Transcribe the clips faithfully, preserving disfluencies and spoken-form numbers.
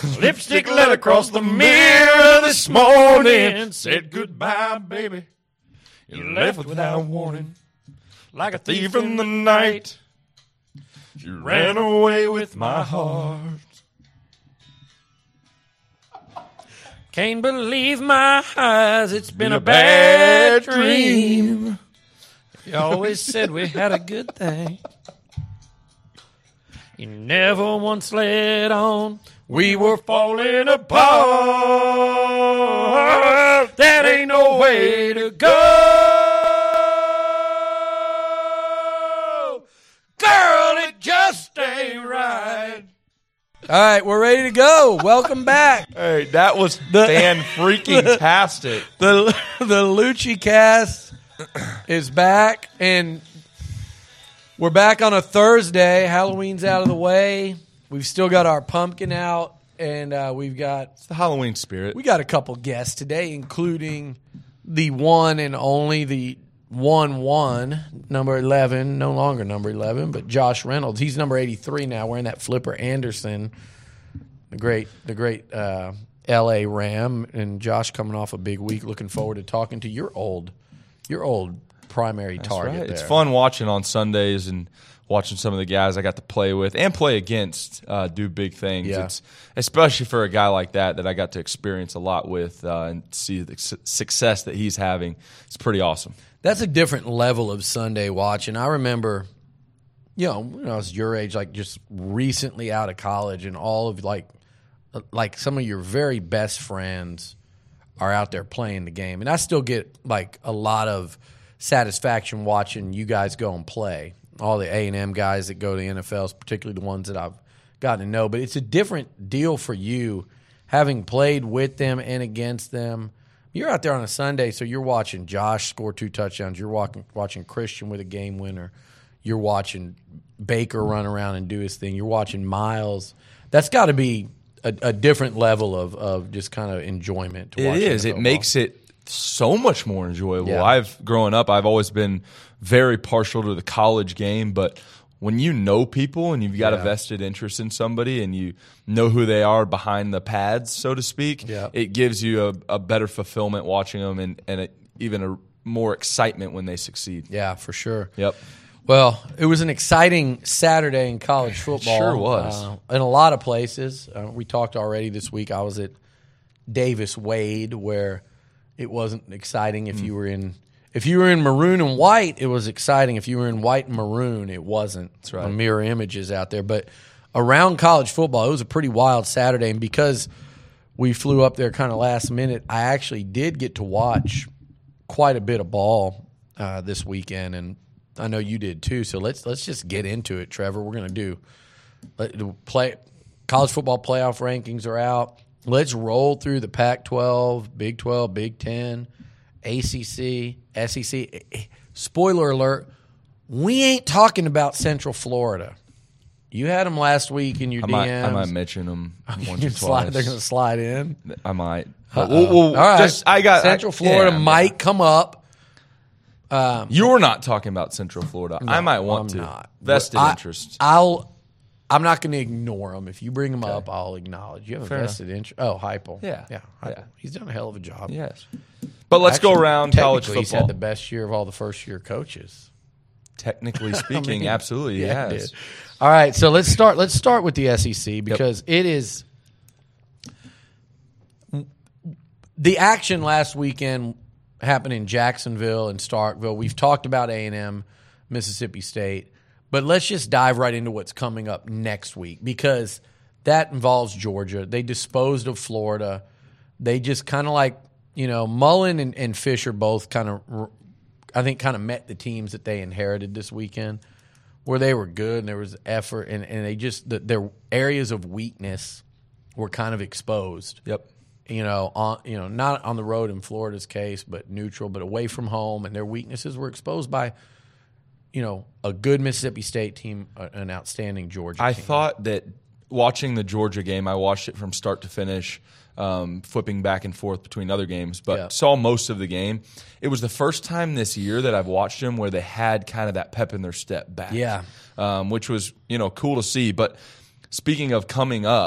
Lipstick let across the mirror this morning. Said goodbye, baby. You left without warning. Like a thief in the night. You ran away with my heart. Can't believe my eyes. It's been a bad dream. You always said we had a good thing. You never once let on. We were falling apart. That ain't no way to go. Girl, it just ain't right. All right, we're ready to go. Welcome back. Hey, that was fan-freaking-tastic. The, the Lucci Cast is back, and we're back on a Thursday. Halloween's out of the way. We've still got our pumpkin out, and uh, we've got It's the Halloween spirit. we got a couple guests today, including the one and only the one one number eleven, no longer number eleven, but Josh Reynolds. He's number eighty-three now, wearing that Flipper Anderson, the great the great uh, L A Ram, and Josh coming off a big week. Looking forward to talking to your old your old primary That's target. right. There. It's fun watching on Sundays and watching some of the guys I got to play with and play against uh, do big things. Yeah. It's especially for a guy like that that I got to experience a lot with uh, and see the su- success that he's having. It's pretty awesome. That's a different level of Sunday watching. I remember, you know, when I was your age, like just recently out of college, and all of like, like some of your very best friends are out there playing the game, and I still get like a lot of satisfaction watching you guys go and play. All the A and M guys that go to the N F Ls, particularly the ones that I've gotten to know, but it's a different deal for you having played with them and against them. You're out there on a Sunday, so you're watching Josh score two touchdowns. You're watching, watching Christian with a game winner. You're watching Baker run around and do his thing. You're watching Miles. That's got to be a, a different level of, of just kind of enjoyment. To watch It is. It football. makes it so much more enjoyable. Yeah. I've growing up, I've always been very partial to the college game, but when you know people and you've got Yeah. a vested interest in somebody and you know who they are behind the pads, so to speak, Yeah. it gives you a, a better fulfillment watching them and, and a, even a more excitement when they succeed. Yeah, for sure. Yep. Well, it was an exciting Saturday in college football. sure was. Uh, in a lot of places. Uh, we talked already this week. I was at Davis Wade, where it wasn't exciting if Mm. you were in if you were in maroon and white. It was exciting. If you were in white and maroon, it wasn't. That's right. Mirror images out there, but around college football, it was a pretty wild Saturday. And because we flew up there kind of last minute, I actually did get to watch quite a bit of ball uh, this weekend, and I know you did too. So let's let's just get into it, Trevor. We're going to do let, play college football playoff rankings are out. Let's roll through the Pac twelve, Big twelve, Big ten, A C C, S E C. Spoiler alert: we ain't talking about Central Florida. You had them last week in your I D might, Ms. I might mention them once You or slide, twice. they're going to slide in. I might. Uh-oh. We'll- we'll- All right. just- I got Central I- Florida yeah, might come up. Um, You're not talking about Central Florida. I might I'm want to. not. Vested I- interest. I'll. I'm not going to ignore them. If you bring them up, I'll acknowledge. You have a Fair vested interest. Oh, Heupel. Yeah. yeah, Heupel. Yeah. He's done a hell of a job. Yes. But let's go Actually, around college technically, He's football. had the best year of all the first year coaches. Technically speaking, I mean, absolutely, he yeah, he has. did. All right, so let's start. Let's start with the S E C because it is the action last weekend happened in Jacksonville and Starkville. We've talked about A and M, Mississippi State, but let's just dive right into what's coming up next week because that involves Georgia. They disposed of Florida. They just kind of like, you know, Mullen and, and Fisher both kind of, I think, kind of met the teams that they inherited this weekend where they were good and there was effort and, and they just, the, their areas of weakness were kind of exposed. Yep. You know, on you know, not on the road in Florida's case, but neutral, but away from home, and their weaknesses were exposed by, you know, a good Mississippi State team, an outstanding Georgia I team. thought that watching the Georgia game, I watched it from start to finish, um, flipping back and forth between other games, but Yeah. saw most of the game. It was the first time this year that I've watched them where they had kind of that pep in their step back. Yeah. Um, which was, you know, cool to see. But speaking of coming up,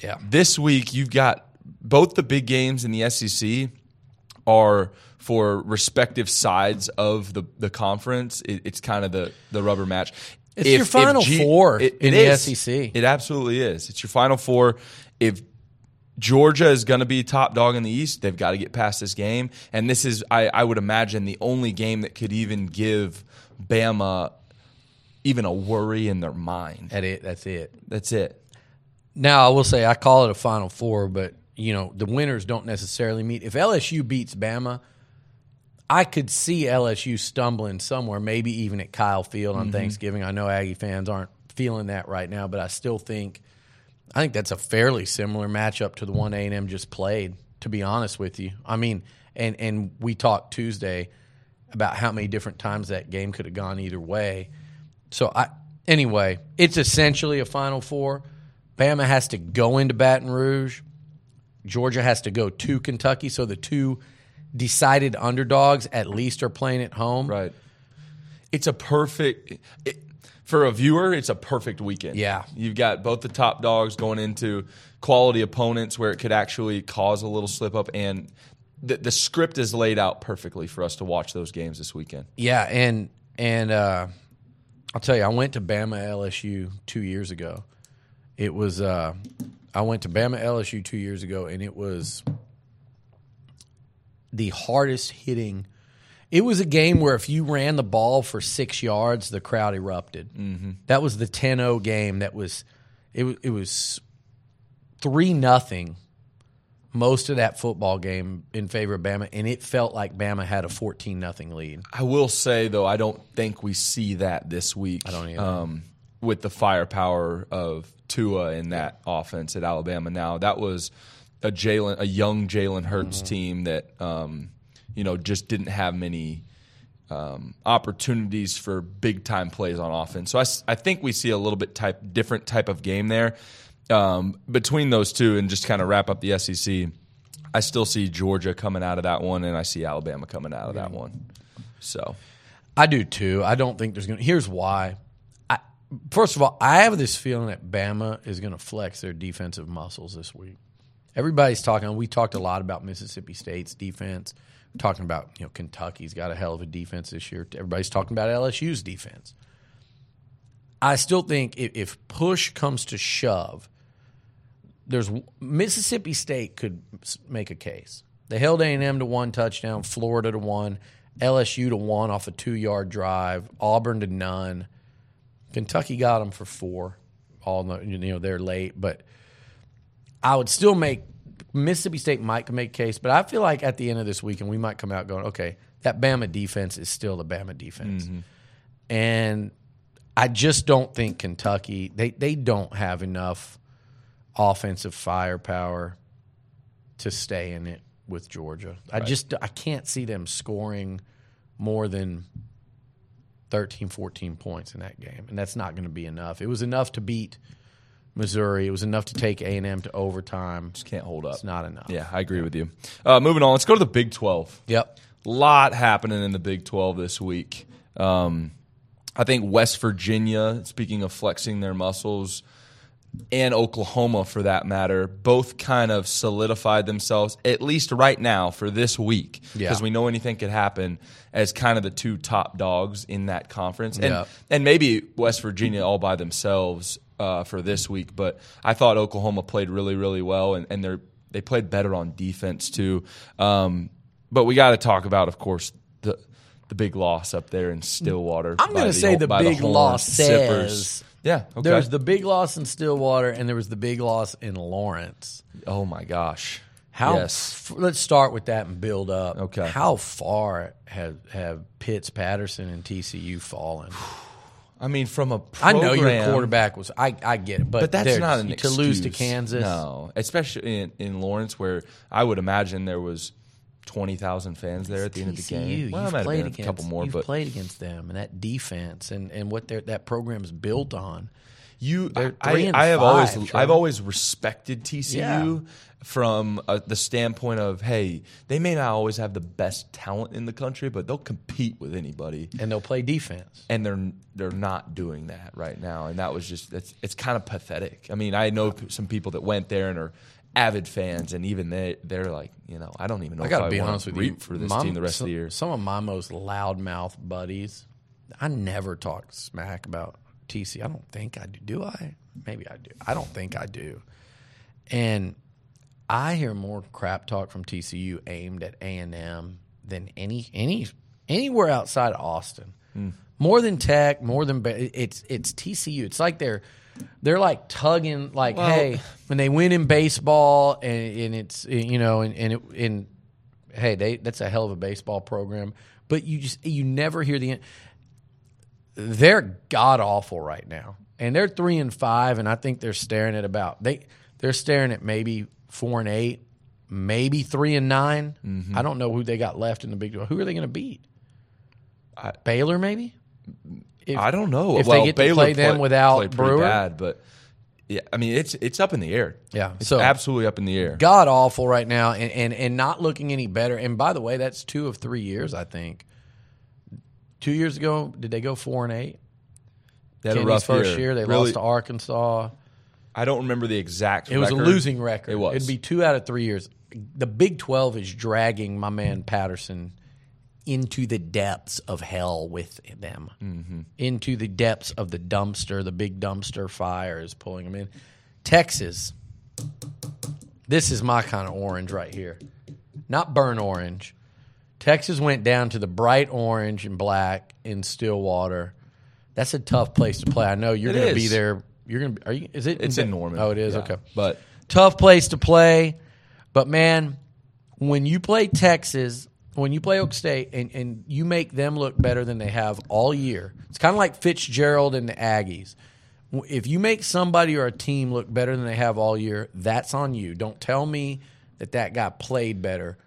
Yeah. This week, you've got both the big games in the S E C are for respective sides of the, the conference. It, it's kind of the, the rubber match. It's your Final Four it, in it the is. S E C. It absolutely is. It's your Final Four. If Georgia is going to be top dog in the East, they've got to get past this game. And this is, I, I would imagine, the only game that could even give Bama even a worry in their mind. That's it. That's it. That's it. Now, I will say I call it a Final Four, but, you know, the winners don't necessarily meet. If L S U beats Bama, I could see L S U stumbling somewhere, maybe even at Kyle Field on mm-hmm. Thanksgiving. I know Aggie fans aren't feeling that right now, but I still think I think that's a fairly similar matchup to the one A and M just played, to be honest with you. I mean, and, and we talked Tuesday about how many different times that game could have gone either way. So, I anyway, it's essentially a Final Four. Bama has to go into Baton Rouge. Georgia has to go to Kentucky, so the two decided underdogs at least are playing at home. Right. It's a perfect it, for a viewer, it's a perfect weekend. Yeah. You've got both the top dogs going into quality opponents where it could actually cause a little slip up, and the, the script is laid out perfectly for us to watch those games this weekend. Yeah, and and uh, I'll tell you, I went to Bama L S U two years ago. It was uh, I went to Bama L S U two years ago, and it was the hardest hitting. It was a game where if you ran the ball for six yards, the crowd erupted. Mm-hmm. That was the ten oh game. That was it. Was it was three nothing most of that football game in favor of Bama, and it felt like Bama had a fourteen nothing lead. I will say though, I don't think we see that this week. I don't either. Um, with the firepower of Tua in that yeah. offense at Alabama. Now that was a Jalen, a young Jalen Hurts mm-hmm. team that um, you know just didn't have many um, opportunities for big time plays on offense. So I, I think we see a little bit type different type of game there um, between those two. And just kind of wrap up the S E C, I still see Georgia coming out of that one, and I see Alabama coming out of yeah. that one. So I do too. I don't think there's going to. Here's why. I, first of all, I have this feeling that Bama is going to flex their defensive muscles this week. Everybody's talking. We talked a lot about Mississippi State's defense. We're talking about you know Kentucky's got a hell of a defense this year. Everybody's talking about L S U's defense. I still think if, if push comes to shove, there's Mississippi State could make a case. They held A and M to one touchdown, Florida to one, L S U to one off a two-yard drive, Auburn to none. Kentucky got them for four. All the, you know they're late, but I would still make Mississippi State might make a case, but I feel like at the end of this weekend we might come out going, okay, that Bama defense is still the Bama defense, mm-hmm. and I just don't think Kentucky they they don't have enough offensive firepower to stay in it with Georgia. I right. just I can't see them scoring more than thirteen, fourteen points in that game, and that's not going to be enough. It was enough to beat Missouri. It was enough to take A and M to overtime. Just can't hold up. It's not enough. Yeah, I agree with you. Uh, moving on, let's go to the Big twelve. Yep. A lot happening in the Big twelve this week. Um, I think West Virginia, speaking of flexing their muscles, and Oklahoma, for that matter, both kind of solidified themselves, at least right now, for this week, because yeah. we know anything could happen, as kind of the two top dogs in that conference. And, yeah. and maybe West Virginia all by themselves uh, for this week, but I thought Oklahoma played really, really well, and, and they're, they played better on defense too. Um, but we got to talk about, of course, the the big loss up there in Stillwater. I'm going to say the big the loss sippers. says... Yeah, okay. There was the big loss in Stillwater, and there was the big loss in Lawrence. Oh, my gosh. How? Yes. F- let's start with that and build up. Okay. How far have, have Pitts, Patterson, and T C U fallen? I mean, from a program, I know your quarterback was – I I get it, but, but that's not an to excuse. lose to Kansas. No, especially in, in Lawrence, where I would imagine there was twenty thousand fans there at the end of the T C U. game. Well, You've might have played been against, a couple more, you've but played against them and that defense and, and what that program is built on. you, They're I, three and I have five, always, Trevor. I've always respected T C U Yeah. from uh, the standpoint of, hey, they may not always have the best talent in the country, but they'll compete with anybody, And they'll play defense. and they're they're not doing that right now, and that was just it's, it's kind of pathetic. I mean, I know p- some people that went there and are avid fans, and even they they're like, you know, I don't even know. I if got to I be wanna honest with root you. for this My- team the rest some, of the year. Some of my most loudmouth buddies, I never talk smack about T C. I don't think I do. Do I? Maybe I do. I don't think I do. And I hear more crap talk from T C U aimed at A and M than any any anywhere outside of Austin. Mm. More than Tech, more than it's it's T C U. It's like they're they're like tugging, like, Well, hey, when they win in baseball, and, and it's you know, and and, it, and hey, they that's a hell of a baseball program. But you just you never hear the. They're god awful right now, and they're three and five, and I think they're staring at about they they're staring at maybe four and eight, maybe three and nine. Mm-hmm. I don't know who they got left in the Big twelve. Who are they going to beat? I- Baylor, maybe. If, I don't know. if well, they get to Baylor play them play- without played pretty Brewer. bad, but yeah, I mean it's it's up in the air. Yeah, It's so absolutely up in the air. god awful right now, and, and and not looking any better. And by the way, that's two of three years. I think two years ago, did they go four and eight? They had a Kenny's rough first year. year, they Really- lost to Arkansas. I don't remember the exact. It was a record. losing record. It was. It'd be two out of three years. The Big twelve is dragging my man Patterson into the depths of hell with them, mm-hmm. into the depths of the dumpster. The big dumpster fire is pulling them in. Texas, this is my kind of orange right here. Not burnt orange. Texas went down to the bright orange and black in Stillwater. That's a tough place to play. I know you're It going to is. be there. You're going to. Are you? Is it? It's in Norman. Oh, it is. Yeah. Okay, But tough place to play. But man, when you play Texas, when you play Oak State, and, and you make them look better than they have all year, it's kind of like Fitzgerald and the Aggies. If you make somebody or a team look better than they have all year, that's on you. Don't tell me that that guy played better.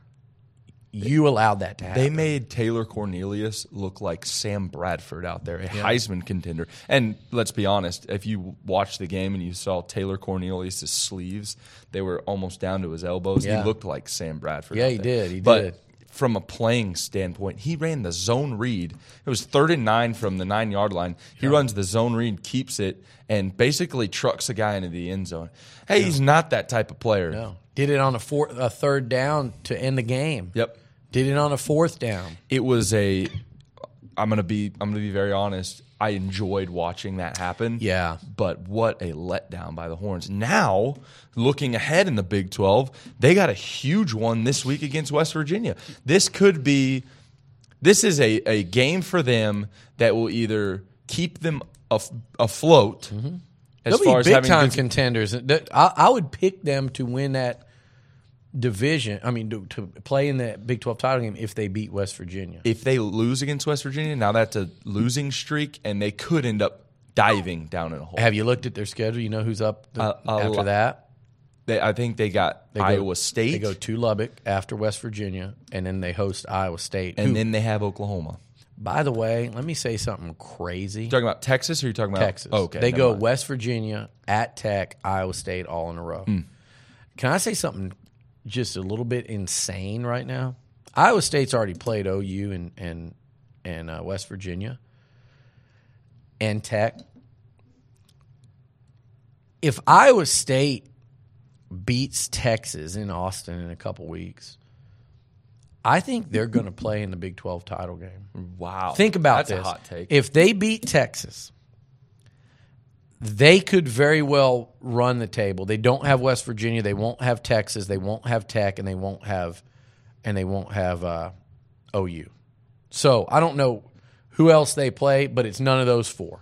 You allowed that to happen. they made Taylor Cornelius look like Sam Bradford out there, a Heisman contender. And let's be honest, if you watched the game and you saw Taylor Cornelius' sleeves, they were almost down to his elbows. Yeah. He looked like Sam Bradford. Yeah, out he there. did. He but did. From a playing standpoint, he ran the zone read. It was third and nine from the nine-yard line. He runs the zone read, keeps it, and basically trucks a guy into the end zone. Hey, he's not that type of player. No. Did it on a, four, a third down to end the game. Yep. Did it on a fourth down. It was a. I'm gonna be. I'm gonna be very honest. I enjoyed watching that happen. Yeah. But what a letdown by the Horns. Now, looking ahead in the Big twelve, they got a huge one this week against West Virginia. This could be. This is a, a game for them that will either keep them af- afloat. Mm-hmm. As They'll far be as big having time good- contenders. I, I would pick them to win that division. I mean, to, to play in the Big twelve title game if they beat West Virginia. if they lose against West Virginia, now that's a losing streak, and they could end up diving down in a hole. Have you looked at their schedule? You know who's up the, Uh, uh, after lo- that? They, I think they got They go- Iowa State, They go to Lubbock after West Virginia, and then they host Iowa State. and who, then they have Oklahoma. by the way, let me say something crazy. You talking about Texas, or are you talking about Texas. Oh, okay, They never go mind. West Virginia, at Tech, Iowa State, all in a row. Hmm. Can I say something just a little bit insane right now? Iowa State's already played O U and and and uh, West Virginia and Tech. If Iowa State beats Texas in Austin in a couple weeks, I think they're going to play in the Big twelve title game. Wow, Think about that's this. a hot take. If they beat Texas, they could very well run the table. They don't have West Virginia. They won't have Texas. They won't have Tech, and they won't have, and they won't have uh, O U. So I don't know who else they play, but it's none of those four.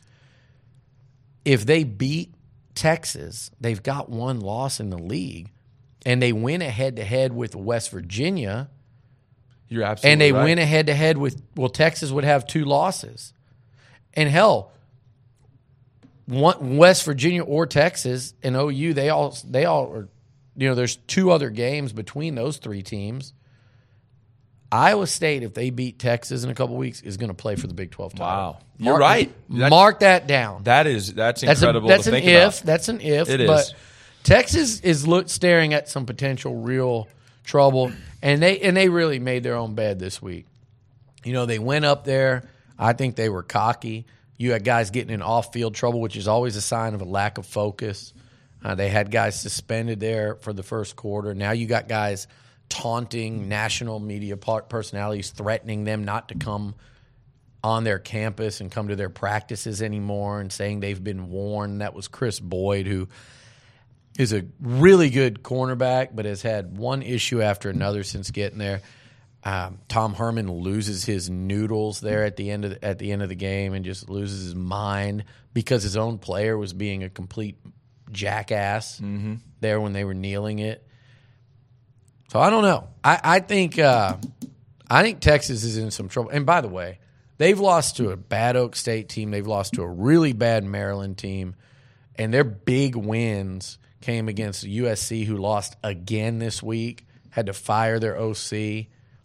If they beat Texas, they've got one loss in the league, and they win a head-to-head with West Virginia. You're absolutely And they right. win a head to head with, well, Texas would have two losses. And hell, one, West Virginia or Texas and O U, they all, they all are, you know, there's two other games between those three teams. Iowa State, if they beat Texas in a couple weeks, is going to play for the Big twelve title. Wow. You're Mark, right. That's, mark that down. That is that's That's, incredible a, that's to an think if. about. That's an if. It but is. Texas is look, staring at some potential real trouble, and they and they really made their own bed this week. You know, they went up there. I think they were cocky. You had guys getting in off-field trouble, which is always a sign of a lack of focus. Uh, they had guys suspended there for the first quarter. Now you got guys taunting national media personalities, threatening them not to come on their campus and come to their practices anymore, and saying they've been warned. That was Chris Boyd, who is a really good cornerback, but has had one issue after another since getting there. Um, Tom Herman loses his noodles there at the end of the, at the end of the game and just loses his mind because his own player was being a complete jackass mm-hmm. there when they were kneeling it. So I don't know. I, I think uh, I think Texas is in some trouble. And by the way, they've lost to a bad Oak State team. They've lost to a really bad Maryland team, and their big wins came against U S C, who lost again this week. Had to fire their O C.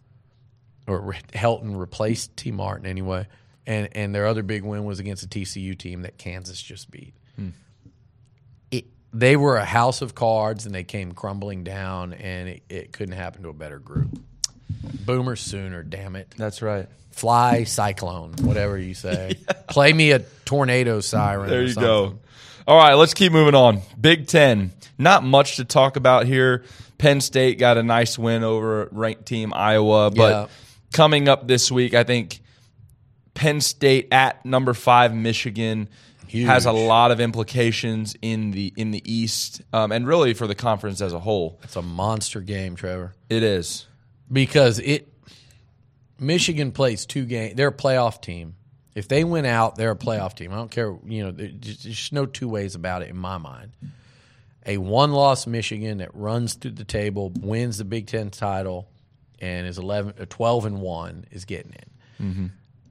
Or Helton replaced T. Martin anyway, and and their other big win was against a T C U team that Kansas just beat. Hmm. It, they were a house of cards, and they came crumbling down, and it, it couldn't happen to a better group. Boomer Sooner, damn it. That's right. Fly Cyclone, whatever you say. yeah. Play me a tornado siren. There or you something. go. All right, let's keep moving on. Big Ten. Not much to talk about here. Penn State got a nice win over ranked team Iowa, but Yeah. coming up this week, I think Penn State at number five Michigan Huge. has a lot of implications in the in the East, um, and really for the conference as a whole. It's a monster game, Trevor. It is. Because it Michigan plays two games. They're a playoff team. If they win out, they're a playoff team. I don't care. You know, there's just no two ways about it in my mind. A one-loss Michigan that runs through the table, wins the Big Ten title, and is eleven, twelve and one is getting in. Mm-hmm.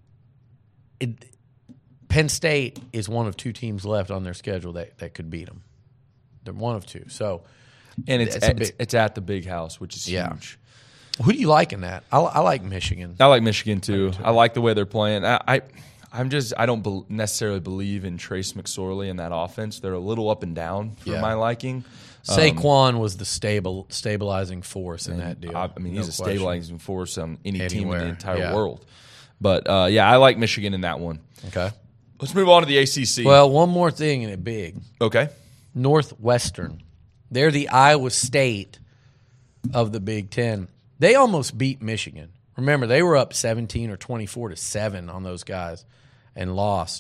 It, Penn State is one of two teams left on their schedule that, that could beat them. They're one of two. So, and it's That's a at, big- it's at the Big House, which is Yeah. huge. who do you like in that? I, I like Michigan. I like Michigan too. I, like the way they're playing. I, I I'm just I don't be- necessarily believe in Trace McSorley in that offense. They're a little up and down for Yeah. my liking. Um, Saquon was the stable stabilizing force in that deal. I, I mean, No he's a question. stabilizing force on any team in Anywhere, the entire yeah. world. But uh, yeah, I like Michigan in that one. Okay. Let's move on to the A C C. Well, one more thing in it big. okay. Northwestern. They're the Iowa State of the Big Ten. They almost beat Michigan. Remember, they were up seventeen or twenty-four to seven on those guys and lost.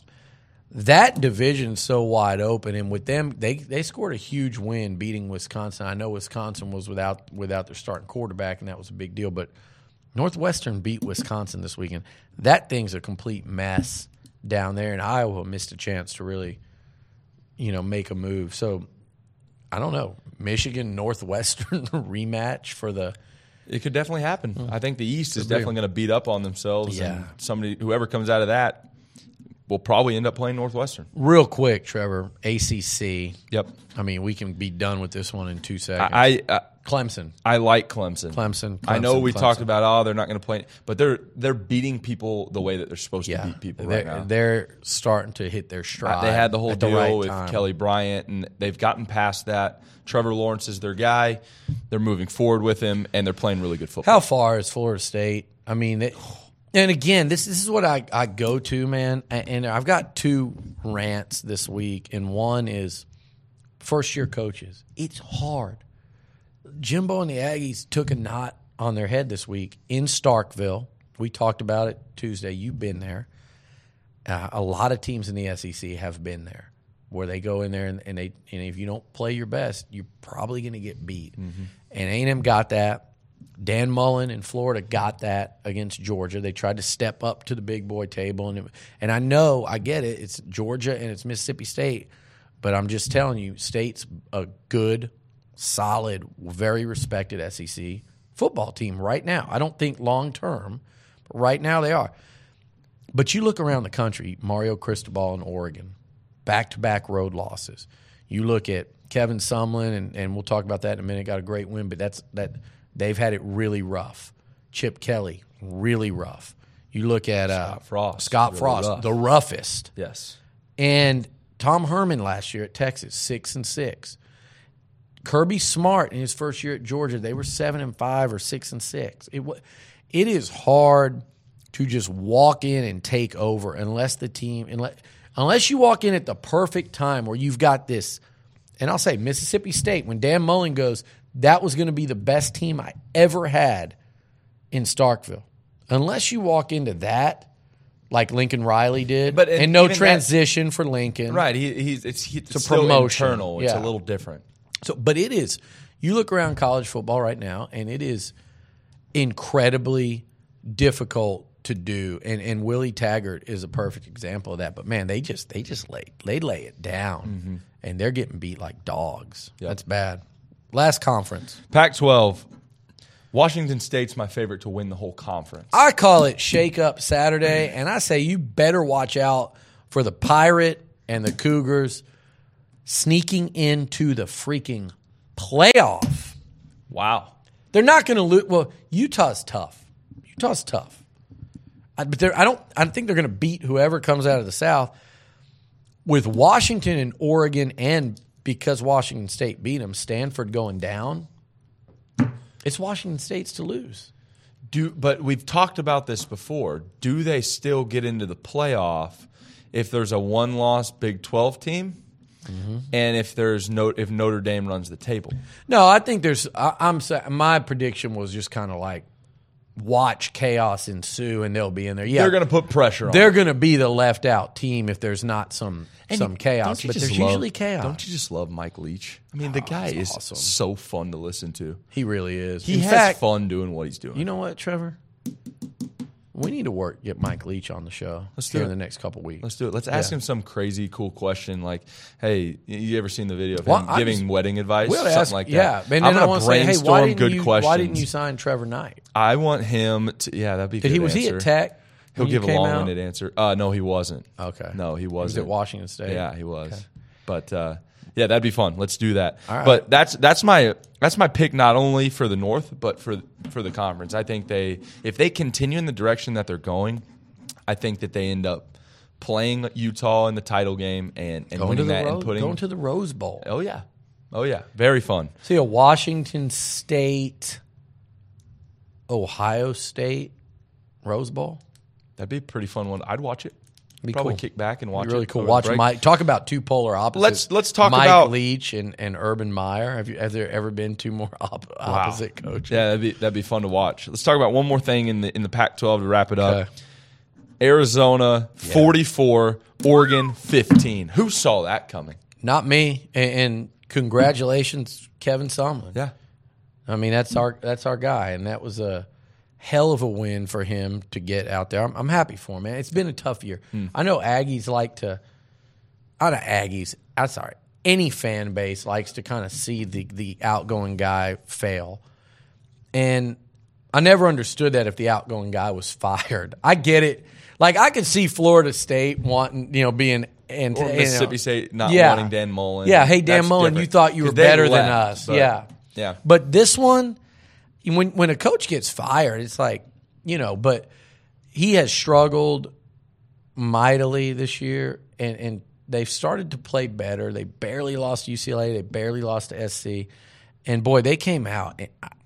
That division's so wide open, and with them, they they scored a huge win beating Wisconsin. I know Wisconsin was without without their starting quarterback, and that was a big deal, but Northwestern beat Wisconsin this weekend. That thing's a complete mess down there, and Iowa missed a chance to really, you know, make a move. So, I don't know. Michigan, Northwestern rematch for the It could definitely happen. I think the East is Could be. definitely going to beat up on themselves, Yeah. and somebody, whoever comes out of that, will probably end up playing Northwestern. real quick, Trevor, A C C. Yep. I mean, we can be done with this one in two seconds. I I, Clemson. I like Clemson. Clemson. I know Clemson, we Clemson. talked about oh they're not going to play, but they're they're beating people the way that they're supposed Yeah, to beat people they're, right now. they're starting to hit their stride. They had the whole at the deal right with time. Kelly Bryant, and they've gotten past that. Trevor Lawrence is their guy. They're moving forward with him, and they're playing really good football. How far is Florida State? I mean, they, and again, this this is what I, I go to, man. And, and I've got two rants this week, and one is first year coaches. It's hard. Jimbo and the Aggies took a knot on their head this week in Starkville. We talked about it Tuesday. You've been there. Uh, a lot of teams in the S E C have been there, where they go in there and, and they and if you don't play your best, you're probably going to get beat. Mm-hmm. And A and M got that. Dan Mullen in Florida got that against Georgia. They tried to step up to the big boy table, and it, and I know I get it. It's Georgia and it's Mississippi State, but I'm just telling you, State's a good, solid, very respected S E C football team right now. I don't think long term, but right now they are. But you look around the country, Mario Cristobal in Oregon, back-to-back road losses. You look at Kevin Sumlin, and, and we'll talk about that in a minute, got a great win, but that's that they've had it really rough. Chip Kelly, really rough. You look at uh, Scott Frost, Scott really Frost, rough. the roughest. Yes. And Tom Herman last year at Texas, six and six. Kirby Smart in his first year at Georgia, they were seven and five or six and six. It wa- it is hard to just walk in and take over unless the team unless unless you walk in at the perfect time where you've got this. And I'll say Mississippi State, when Dan Mullen goes, that was going to be the best team I ever had in Starkville. Unless you walk into that, like Lincoln Riley did, But- and, and no even that- transition for Lincoln. Right. He, he's it's, he, it's a still promotion. internal. It's Yeah. a little different. So, but it is. You look around college football right now, and it is incredibly difficult to do. And and Willie Taggart is a perfect example of that. But man, they just they just lay they lay it down, Mm-hmm. and they're getting beat like dogs. Yep. That's bad. Last conference, Pac twelve. Washington State's my favorite to win the whole conference. I call it Shake Up Saturday, and I say you better watch out for the Pirate and the Cougars sneaking into the freaking playoff. Wow. They're not going to lose. Well, Utah's tough. Utah's tough. I, but they're, I don't. I think they're going to beat whoever comes out of the South. With Washington and Oregon, and because Washington State beat them, Stanford going down. It's Washington State's to lose. Do but we've talked about this before. Do they still get into the playoff if there's a one-loss Big twelve team, mm-hmm. and if there's no if Notre Dame runs the table? No, I think there's. I, I'm sa- my prediction was just kind of like watch chaos ensue, and they'll be in there. Yeah, They're going to put pressure on. They're them. going to be the left out team if there's not some And some chaos. don't you But just there's love- usually chaos. Don't you just love Mike Leach? I mean, the guy he's is awesome. so fun to listen to. He really is. He In has fact, fun doing what he's doing. you know what, Trevor? We need to work get Mike Leach on the show Let's do here it. in the next couple weeks. Let's do it. Let's ask Yeah. him some crazy, cool question like, "Hey, you ever seen the video of Well, him I giving just- wedding advice?" We ought to Something ask, like that. yeah. And then I'm I gonna want to say, hey, brainstorm why didn't good you questions. why didn't you sign Trevor Knight? I want him to. Yeah, that'd be. Did good he was he answer. at Tech? He'll when you give a came long-winded out? answer. Uh, no, he wasn't. Okay. No, he He was wasn't. at Washington State. Yeah, he was. But uh, yeah, that'd be fun. Let's do that. All right. But that's that's my that's my pick not only for the North but for for the conference. I think they if they continue in the direction that they're going, I think that they end up playing Utah in the title game and, and Going to winning the that Rose, and putting. going to the Rose Bowl. oh yeah, oh yeah, very fun. See a Washington State, Ohio State Rose Bowl. That'd be a pretty fun one. I'd watch it. Be Probably cool. kick back and watch Be really it. cool. over the Watch break. Mike. Talk about two polar opposites. Let's- let's talk Mike about- Leach and, and Urban Meyer. Have you have there ever been two more op- opposite coaches? Yeah, that'd be that'd be fun to watch. Let's talk about one more thing in the in the Pac twelve to wrap it up. Okay. Arizona forty-four, Oregon fifteen. Who saw that coming? Not me. And, and congratulations, Kevin Sumlin. Yeah. I mean that's our that's our guy, and that was a hell of a win for him to get out there. I'm, I'm happy for him, man. It's been a tough year. I know Aggies like to. I know Aggies. I'm sorry. Any fan base likes to kind of see the the outgoing guy fail, and I never understood that if the outgoing guy was fired. I get it. Like I could see Florida State wanting, you know, being and Or you know, Mississippi State not yeah. wanting Dan Mullen. Yeah, hey Dan That's Mullen, different. you thought you were 'Cause they better than left, us. but- Yeah, Yeah. But this one, when when a coach gets fired, it's like, you know, but he has struggled mightily this year, and and they've started to play better. They barely lost to U C L A. They barely lost to S C, and boy, they came out. And I,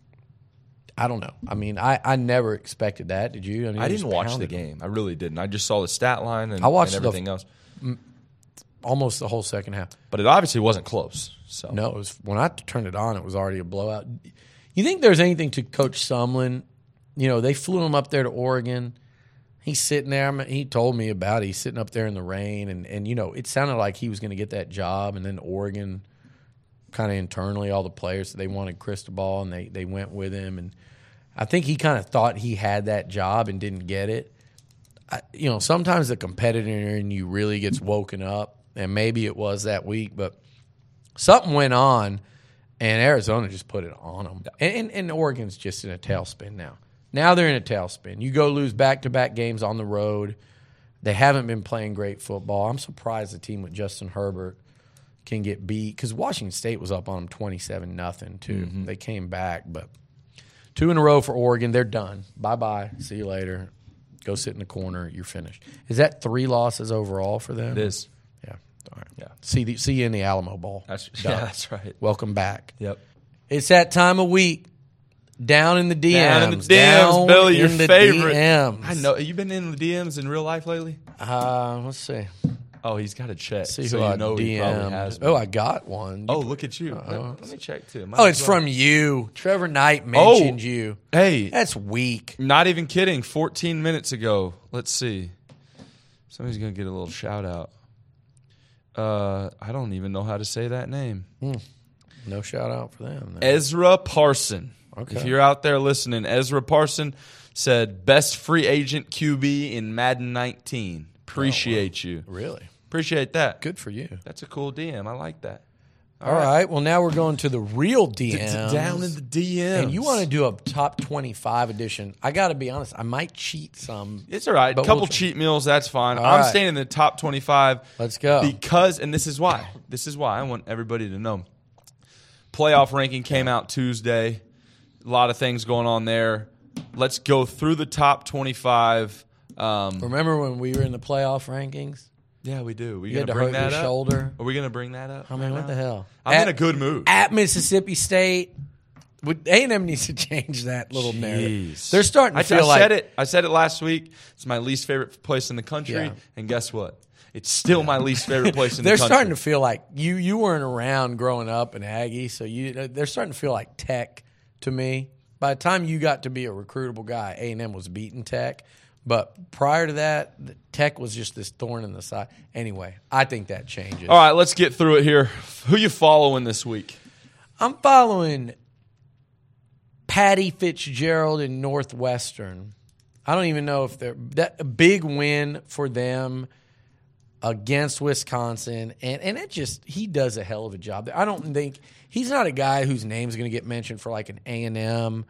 I don't know. I mean, I, I never expected that. Did you? mean, I they didn't just watch the pounded them. game. I really didn't. I just saw the stat line and, I watched and the- everything else. Almost the whole second half. But it obviously wasn't close. So No, it was when I turned it on, it was already a blowout. You think there's anything to Coach Sumlin? You know, they flew him up there to Oregon. He's sitting there. I mean, he told me about it. He's sitting up there in the rain, and, and you know, it sounded like he was going to get that job. And then Oregon, kind of internally, all the players, they wanted Cristobal, and they, they went with him. And I think he kind of thought he had that job and didn't get it. I, you know, sometimes the competitor in you really gets woken up, and maybe it was that week, but something went on, and Arizona just put it on them. And, and, and Oregon's just in a tailspin now. Now they're in a tailspin. You go lose back-to-back games on the road. They haven't been playing great football. I'm surprised the team with Justin Herbert can get beat because Washington State was up on them twenty-seven nothing too. Mm-hmm. They came back, but Two in a row for Oregon. They're done. Bye-bye. See you later. Go sit in the corner. You're finished. Is that three losses overall for them? It is. Yeah. All right. Yeah. See, the, see you in the Alamo Bowl. That's, Done. yeah, that's right. Welcome back. Yep. It's that time of week. Down in the D Ms. Down in the D Ms, Down Billy, your in the favorite. D Ms. I know. You been in the D Ms in real life lately? Uh, let's see. Oh, he's got to check. See so who you I know he probably D M'd. has. Oh, I got one. Oh, look at you. Uh-oh. Let, let me check too. Might Oh, as it's well. from you. Trevor Knight mentioned Oh. you. Hey, That's weak. not even kidding. fourteen minutes ago. Let's see. Somebody's going to get a little shout out. Uh, I don't even know how to say that name. No shout out for them. then. Ezra Parson. Okay. If you're out there listening, Ezra Parson said best free agent Q B in Madden nineteen. Appreciate you. Really? Appreciate that. Good for you. That's a cool D M. I like that. All right. Well, now we're going to the real D Ms. Down in the D Ms. And you want to do a top twenty-five edition. I got to be honest. I might cheat some. It's all right. A But couple we'll- cheat meals, that's fine. All I'm right. staying in the top twenty-five. Let's go. Because, and this is why. This is why I want everybody to know. Playoff ranking came out Tuesday. A lot of things going on there. Let's go through the top twenty-five. Um, Remember when we were in the playoff rankings? yeah, we do. We You had gonna to bring hurt your that up? shoulder. Are we gonna bring that up? I mean, right what now? the hell? I'm At- in a good mood. At Mississippi State, would- A and M needs to change that little narrative. Jeez. They're starting to I, feel I like said it. I said it last week. It's my least favorite place in the country. Yeah. And guess what? It's still my least favorite place in they're the country. starting to feel like you you weren't around growing up in Aggie, so you they're starting to feel like Tech to me. By the time you got to be a recruitable guy, A and M was beating Tech. But prior to that, the Tech was just this thorn in the side. Anyway, I think that changes. All right, let's get through it here. Who you following this week? I'm following Patty Fitzgerald in Northwestern. I don't even know if they're that a big win for them against Wisconsin, and and it just he does a hell of a job there. I don't think he's not a guy whose name's going to get mentioned for like an A and M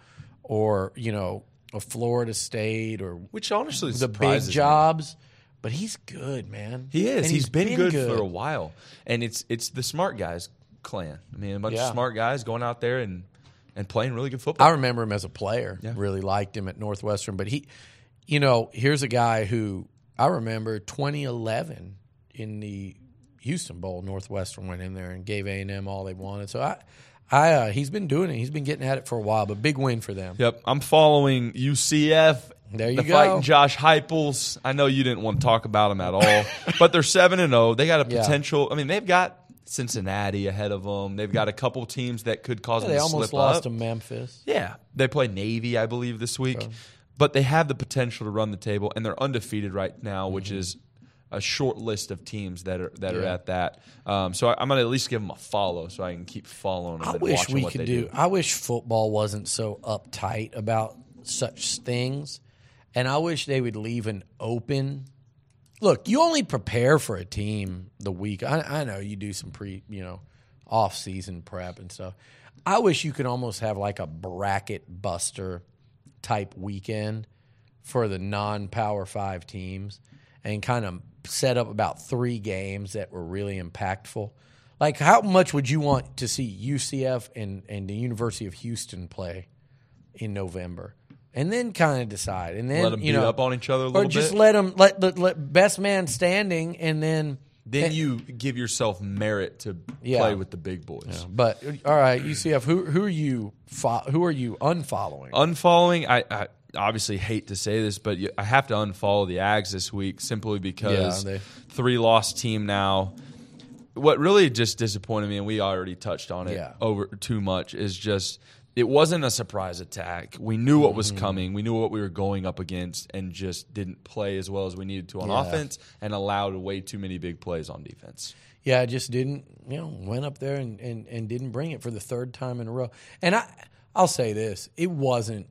or you know a Florida State or Which honestly the big surprises me. jobs, but he's good, man. He is. And he's been, good, good for a while, and it's it's the smart guys clan. I mean, a bunch Yeah. of smart guys going out there and and playing really good football. I remember him as a player. Yeah. Really liked him at Northwestern. But he, you know, here's a guy who I remember twenty eleven in the Houston Bowl. Northwestern went in there and gave A and M all they wanted. So I, I uh, he's been doing it. He's been getting at it for a while. But big win for them. Yep, I'm following U C F. There you the go. Fighting Josh Heupels. I know you didn't want to talk about them at all, but they're seven and zero. They got a Yeah. potential. I mean, they've got Cincinnati ahead of them. They've got a couple teams that could cause Yeah, them they to almost slip lost up. to Memphis. Yeah, they play Navy, I believe, this week. But they have the potential to run the table, and they're undefeated right now, which Mm-hmm. is a short list of teams that are that are Yeah. at that. Um, so I, I'm going to at least give them a follow, so I can keep following them. I and wish watching we what could they do, I wish football wasn't so uptight about such things, and I wish they would leave an open. Look, you only prepare for a team the week. I, I know you do some pre, you know, off season prep and stuff. I wish you could almost have like a bracket buster type weekend for the non-power five teams and kind of set up about three games that were really impactful. Like, how much would you want to see U C F and, and the University of Houston play in November? And then kind of decide. And then, Let 'em you beat know, up on each other a or little just bit? let them, let, let, let best man standing, and then. Then you give yourself merit to Yeah. play with the big boys. But, all right, U C F, who, who are you fo- who are you unfollowing? Unfollowing, I, I obviously hate to say this, but you, I have to unfollow the Ags this week simply because Yeah, they- three loss team now. What really just disappointed me, and we already touched on it Yeah. over too much, is just it wasn't a surprise attack. We knew what Mm-hmm. was coming. We knew what we were going up against, and just didn't play as well as we needed to on Yeah. offense, and allowed way too many big plays on defense. Yeah, I just didn't, you know, went up there and, and, and didn't bring it for the third time in a row. And I, I'll say this: it wasn't,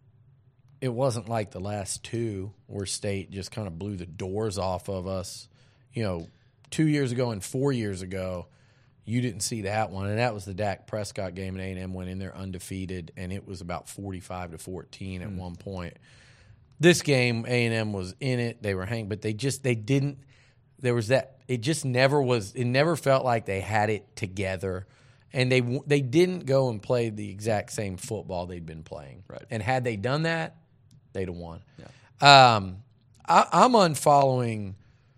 it wasn't like the last two where State just kind of blew the doors off of us. You know, two years ago and four years ago, you didn't see that one, and that was the Dak Prescott game, and A and M went in there undefeated, and it was about forty-five to fourteen at one point. This game, A and M was in it; they were hanging, but they just they didn't. There was that. It just never was. It never felt like they had it together. and they they didn't go and play the exact same football they'd been playing. Right. And had they done that, they'd have won. Yeah. Um, I, I'm unfollowing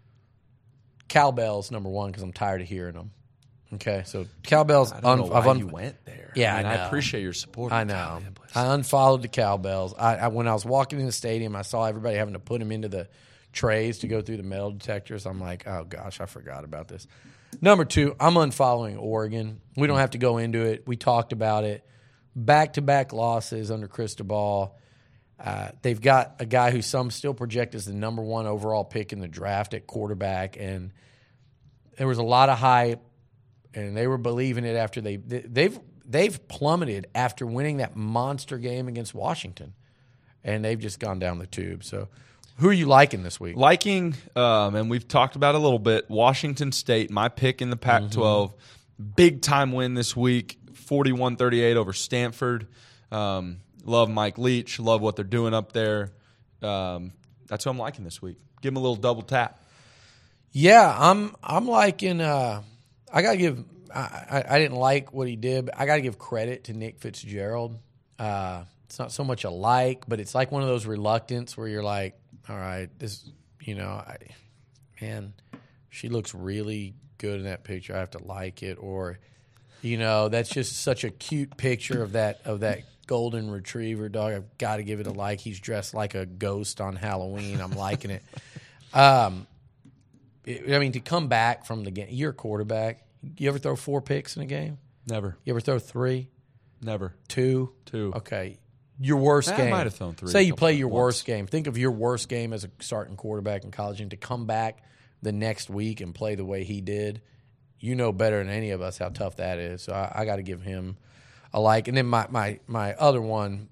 cowbells number one because I'm tired of hearing them. Okay, so cowbells. I don't know un- why I've un- you went there. Yeah, I, mean, I I, know. appreciate your support. I know. I unfollowed the cowbells. I, I when I was walking in the stadium, I saw everybody having to put them into the trays to go through the metal detectors. I'm like, oh gosh, I forgot about this. Number two, I'm unfollowing Oregon. We don't have to go into it. We talked about it. Back-to-back losses under Cristobal. Uh, they've got a guy who some still project as the number one overall pick in the draft at quarterback, and there was a lot of hype, and they were believing it after they they've they've plummeted after winning that monster game against Washington, and they've just gone down the tube. So, who are you liking this week? Liking, um, and we've talked about it a little bit, Washington State, my pick in the Pac twelve. Mm-hmm. Big-time win this week, forty-one thirty-eight over Stanford. Um, love Mike Leach. Love what they're doing up there. Um, that's who I'm liking this week. Give him a little double tap. Yeah, I'm I'm liking uh, – I got to give I, – I, I didn't like what he did, but I got to give credit to Nick Fitzgerald. Uh, it's not so much a like, but it's like one of those reluctance where you're like, all right, this, you know, I, man, she looks really good in that picture. I have to like it, or, you know, that's just such a cute picture of that of that golden retriever dog. I've got to give it a like. He's dressed like a ghost on Halloween. I'm liking it. Um, it, I mean, to come back from the game, you're a quarterback. You ever throw four picks in a game? Never. You ever throw three? Never. Two? Two. Okay. Your worst I game. might have thrown three Say a you couple play your once. worst game. Think of your worst game as a starting quarterback in college, and to come back the next week and play the way he did, you know better than any of us how tough that is. So I, I got to give him a like. And then my my my other one,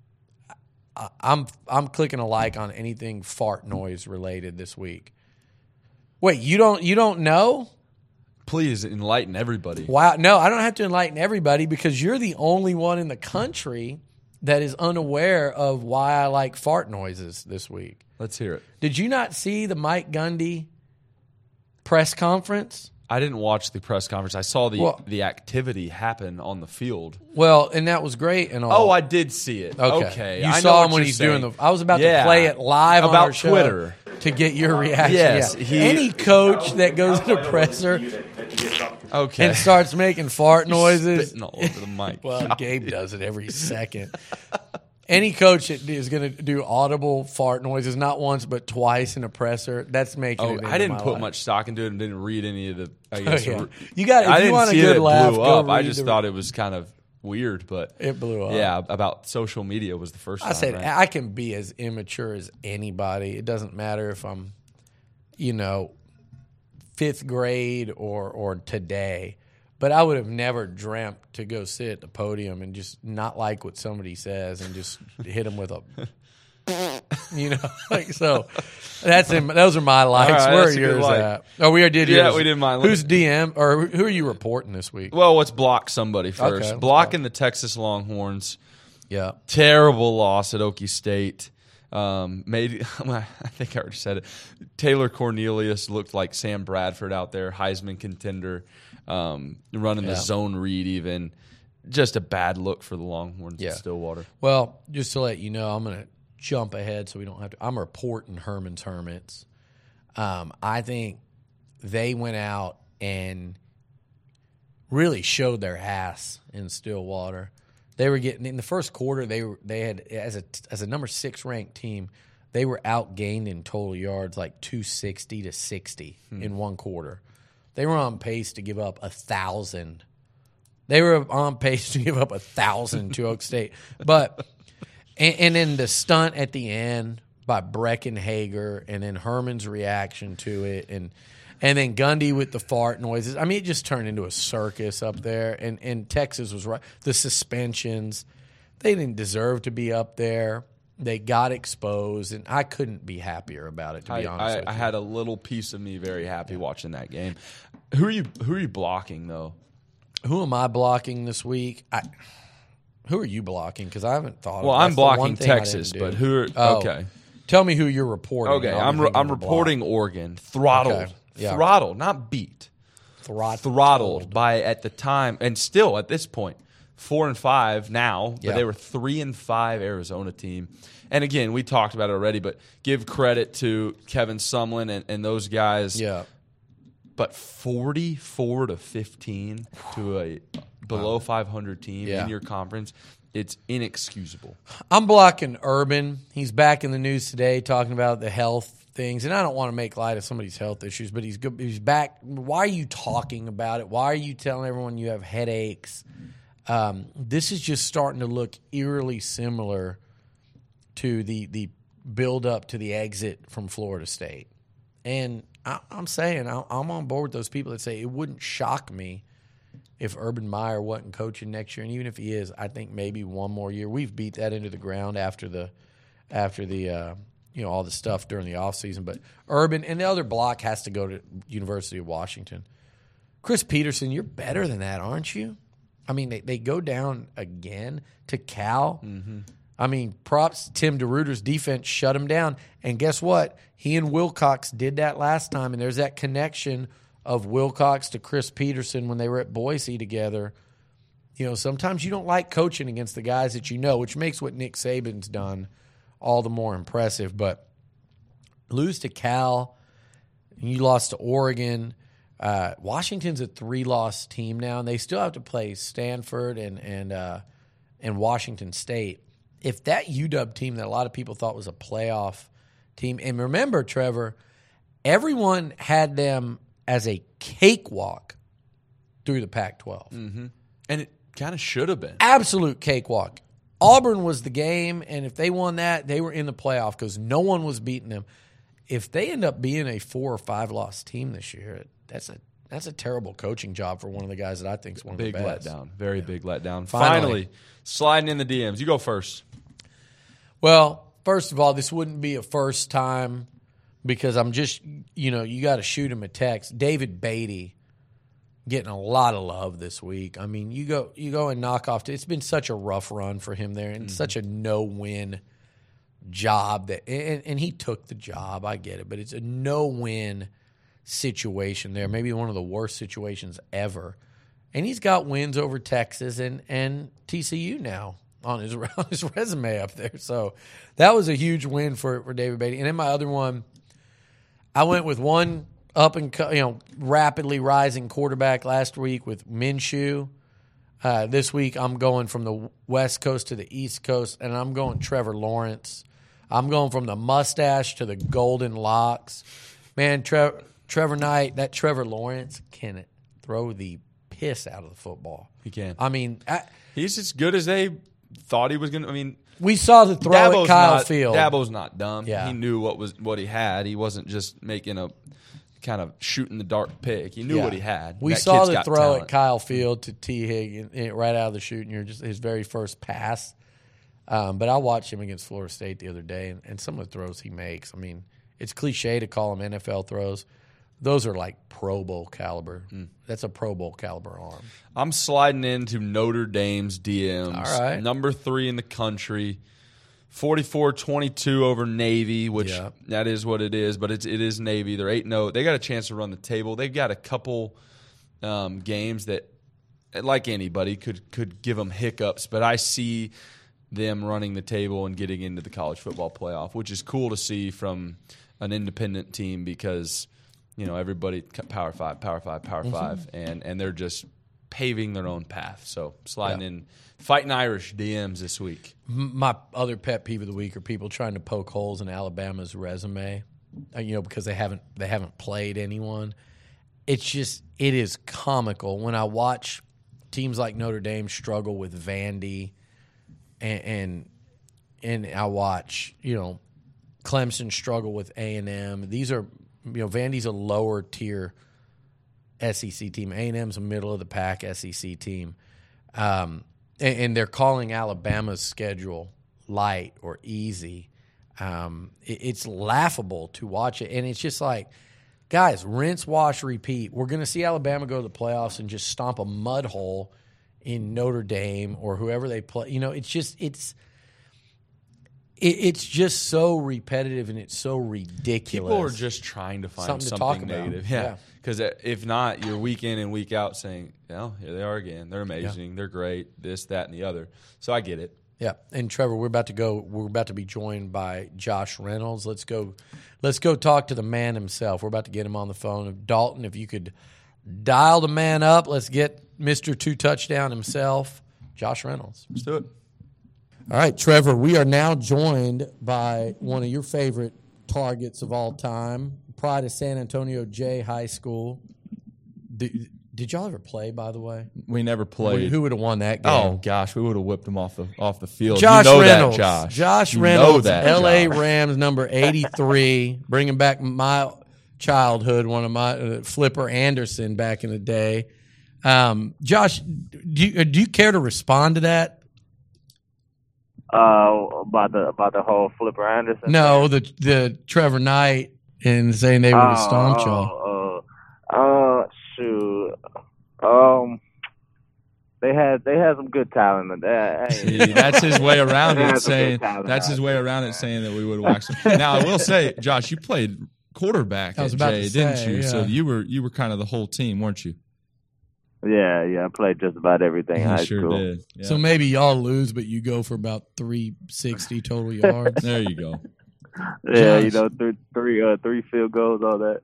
I, I'm I'm clicking a like on anything fart noise related this week. Wait, you don't you don't know? Please enlighten everybody. Wow, no, I don't have to enlighten everybody because you're the only one in the country that is unaware of why I like fart noises this week. Let's hear it. Did you not see the Mike Gundy press conference? I didn't watch the press conference. I saw the Well- the activity happen on the field. Well, and that was great and all. Oh, I did see it. okay. Okay. You I know saw what him when you're he's saying. doing the. I was about Yeah. to play it live on About our show Twitter. to get your reaction. Yes, Yeah. he- Any coach that goes to the presser Okay. and starts making fart noises. Spitting all over the mic. Well, Gabe does it every second. Any coach that is going to do audible fart noises, not once but twice in a presser, that's making Oh, it into I didn't my put life. much stock into it and didn't read any of the. I guess Oh, yeah. re- You got- if I you didn't want a see good it laugh, blew go up. I read just the- thought it was kind of weird, but It blew up. yeah, about social media was the first. I time, said right? I can be as immature as anybody. It doesn't matter if I'm, you know, fifth grade or or today. But I would have never dreamt to go sit at the podium and just not like what somebody says and just hit them with a, you know, like so. That's in, those are my likes. All right, Where are that's a good yours like. at? Oh, we did Yeah, yours. we did mine. Who's D M or who are you reporting this week? Well, let's block somebody first. let's Blocking the Texas Longhorns. Yeah, Terrible loss at Okie State. Um, made I think I already said it. Taylor Cornelius looked like Sam Bradford out there, Heisman contender, um, running Yeah. the zone read even. Just a bad look for the Longhorns Yeah. at Stillwater. Well, just to let you know, I'm going to jump ahead so we don't have to. I'm reporting Herman's Hermits. Um, I think they went out and really showed their ass in Stillwater. They were getting in the first quarter. They were they had as a as a number six ranked team, they were outgained in total yards like two sixty to sixty Hmm. in one quarter. They were on pace to give up a thousand. They were on pace to give up a thousand to Oak State, but and, and then the stunt at the end by Breckenhager, and then Herman's reaction to it, and and then Gundy with the fart noises. I mean, it just turned into a circus up there. And and Texas was right. The suspensions, they didn't deserve to be up there. They got exposed, and I couldn't be happier about it. To be I, honest, I, with I you. had a little piece of me very happy watching that game. Who are you? Who are you blocking though? Who am I blocking this week? I, who are you blocking? Because I haven't thought. Well, of I'm that's the one blocking thing I Texas, didn't do. but who? Are, Oh, okay, Tell me who you're reporting. okay. and I'll I'm be re- thinking I'm of a block. reporting Oregon throttled, Okay, yeah. throttled, not beat, throttled. throttled by at the time, and still at this point, four and five now, but Yeah. they were three and five Arizona team. And again, we talked about it already, but give credit to Kevin Sumlin and, and those guys. Yeah. But forty-four to fifteen to a below five hundred team Yeah. in your conference, it's inexcusable. I'm blocking Urban. He's back in the news today talking about the health things, and I don't want to make light of somebody's health issues, but he's good. He's back. Why are you talking about it? Why are you telling everyone you have headaches? Um, this is just starting to look eerily similar to the the build up to the exit from Florida State, and I, I'm saying I, I'm on board with those people that say it wouldn't shock me if Urban Meyer wasn't coaching next year, and even if he is, I think maybe one more year. We've beat that into the ground after the after the uh, you know all the stuff during the offseason. But Urban and the other block has to go to University of Washington. Chris Peterson, you're better than that, aren't you? I mean, they, they go down again to Cal. Mm-hmm. I mean, props Tim DeRuyter's defense shut him down. And guess what? He and Wilcox did that last time, and there's that connection of Wilcox to Chris Peterson when they were at Boise together. You know, sometimes you don't like coaching against the guys that you know, which makes what Nick Saban's done all the more impressive. But lose to Cal, and you lost to Oregon. Uh, Washington's a three-loss team now, and they still have to play Stanford and and uh, and Washington State. If that U W team that a lot of people thought was a playoff team, and remember, Trevor, everyone had them as a cakewalk through the Pac twelve. Mm-hmm. And it kind of should have been. Absolute cakewalk. Auburn was the game, and if they won that, they were in the playoff because no one was beating them. If they end up being a four or five loss team this year, that's a that's a terrible coaching job for one of the guys that I think is one of Big the best. letdown. Very Yeah. big letdown. Finally. Finally, sliding in the D Ms. You go first. Well, first of all, this wouldn't be a first time because I'm just, you know, you got to shoot him a text. David Beatty getting a lot of love this week. I mean, you go you go and knock off. It's been such a rough run for him there, and Mm-hmm. such a no-win job that, and, and he took the job. I get it, but it's a no-win situation there. Maybe one of the worst situations ever. And he's got wins over Texas and and T C U now on his on his resume up there. So that was a huge win for for David Beatty. And then my other one, I went with one up and co- you know rapidly rising quarterback last week with Minshew. Uh, this week I'm going from the West Coast to the East Coast, and I'm going Trevor Lawrence. I'm going from the mustache to the golden locks. Man, Tre- Trevor Knight, that Trevor Lawrence can throw the piss out of the football. He can. I mean, I, He's as good as they thought he was going to. I mean, we saw the throw Dabo's at Kyle not, Field. Dabo's not dumb. Yeah. He knew what was what he had. He wasn't just making a kind of shooting the dark pick. He knew Yeah. what he had. We That saw kid's the got throw talent. at Kyle Field to T. Higgins eh, right out of the shoot, and you're just his very first pass. Um, but I watched him against Florida State the other day, and, and some of the throws he makes. I mean, it's cliche to call them N F L throws. Those are like Pro Bowl caliber. Mm. That's a Pro Bowl caliber arm. I'm sliding into Notre Dame's D Ms. All right. Number three in the country. forty-four twenty-two over Navy, which Yeah. that is what it is, but it's, it is Navy. They're eight and oh. They got a chance to run the table. They've got a couple um, games that, like anybody, could could give them hiccups, but I see them running the table and getting into the college football playoff, which is cool to see from an independent team because, you know, everybody Power Five, Power Five, Power Mm-hmm. Five, and and they're just paving their own path. So sliding Yeah. in, fighting Irish D Ms this week. My other pet peeve of the week are people trying to poke holes in Alabama's resume, uh, you know, because they haven't they haven't played anyone. It's just it is comical when I watch teams like Notre Dame struggle with Vandy, and and, and I watch you know Clemson struggle with A and M. These are you know Vandy's a lower tier S E C team. A and M's a middle of the pack S E C team. Um, and, and they're calling Alabama's schedule light or easy. Um, it, it's laughable to watch it, and it's just like, guys, rinse, wash, repeat. We're going to see Alabama go to the playoffs and just stomp a mud hole in Notre Dame or whoever they play. You know, it's just it's it, it's just so repetitive and it's so ridiculous. People are just trying to find Something something, to talk about. negative. Yeah. Yeah. Because if not, you're week in and week out saying, "Oh, here they are again. They're amazing. Yeah. They're great. This, that, and the other." So I get it. Yeah, and Trevor, we're about to go. We're about to be joined by Josh Reynolds. Let's go. Let's go talk to the man himself. We're about to get him on the phone. Dalton, if you could dial the man up, let's get Mister Two Touchdown himself, Josh Reynolds. Let's do it. All right, Trevor, we are now joined by one of your favorite targets of all time, Pride of San Antonio Jay High School. Did, did y'all ever play, by the way? We never played. Who would have won that game? Oh, gosh, we would have whipped them off the off the field. Josh you know Reynolds. That, Josh. Josh you Reynolds, know that, L A Josh. Rams number eighty-three, bringing back my childhood, one of my uh, Flipper Anderson back in the day. Um, Josh, do you, do you care to respond to that? Uh, about the about the whole Flipper Anderson. No, the the Trevor Knight and saying they would have oh, stomped y'all. Uh, uh, shoot. Um, they had they had some good talent. That See, that's his way around They it. had some Saying good talent that's his out way there, around man. it, saying that we would have waxed him. Now I will say, Josh, you played quarterback I was at about Jay, to didn't say, you? yeah. So you were you were kind of the whole team, weren't you? Yeah, yeah. I played just about everything in You high sure school. did. Yeah. So maybe y'all lose, but you go for about three sixty total yards. there you go. Yeah, Josh. you know, th- three uh, three field goals, all that.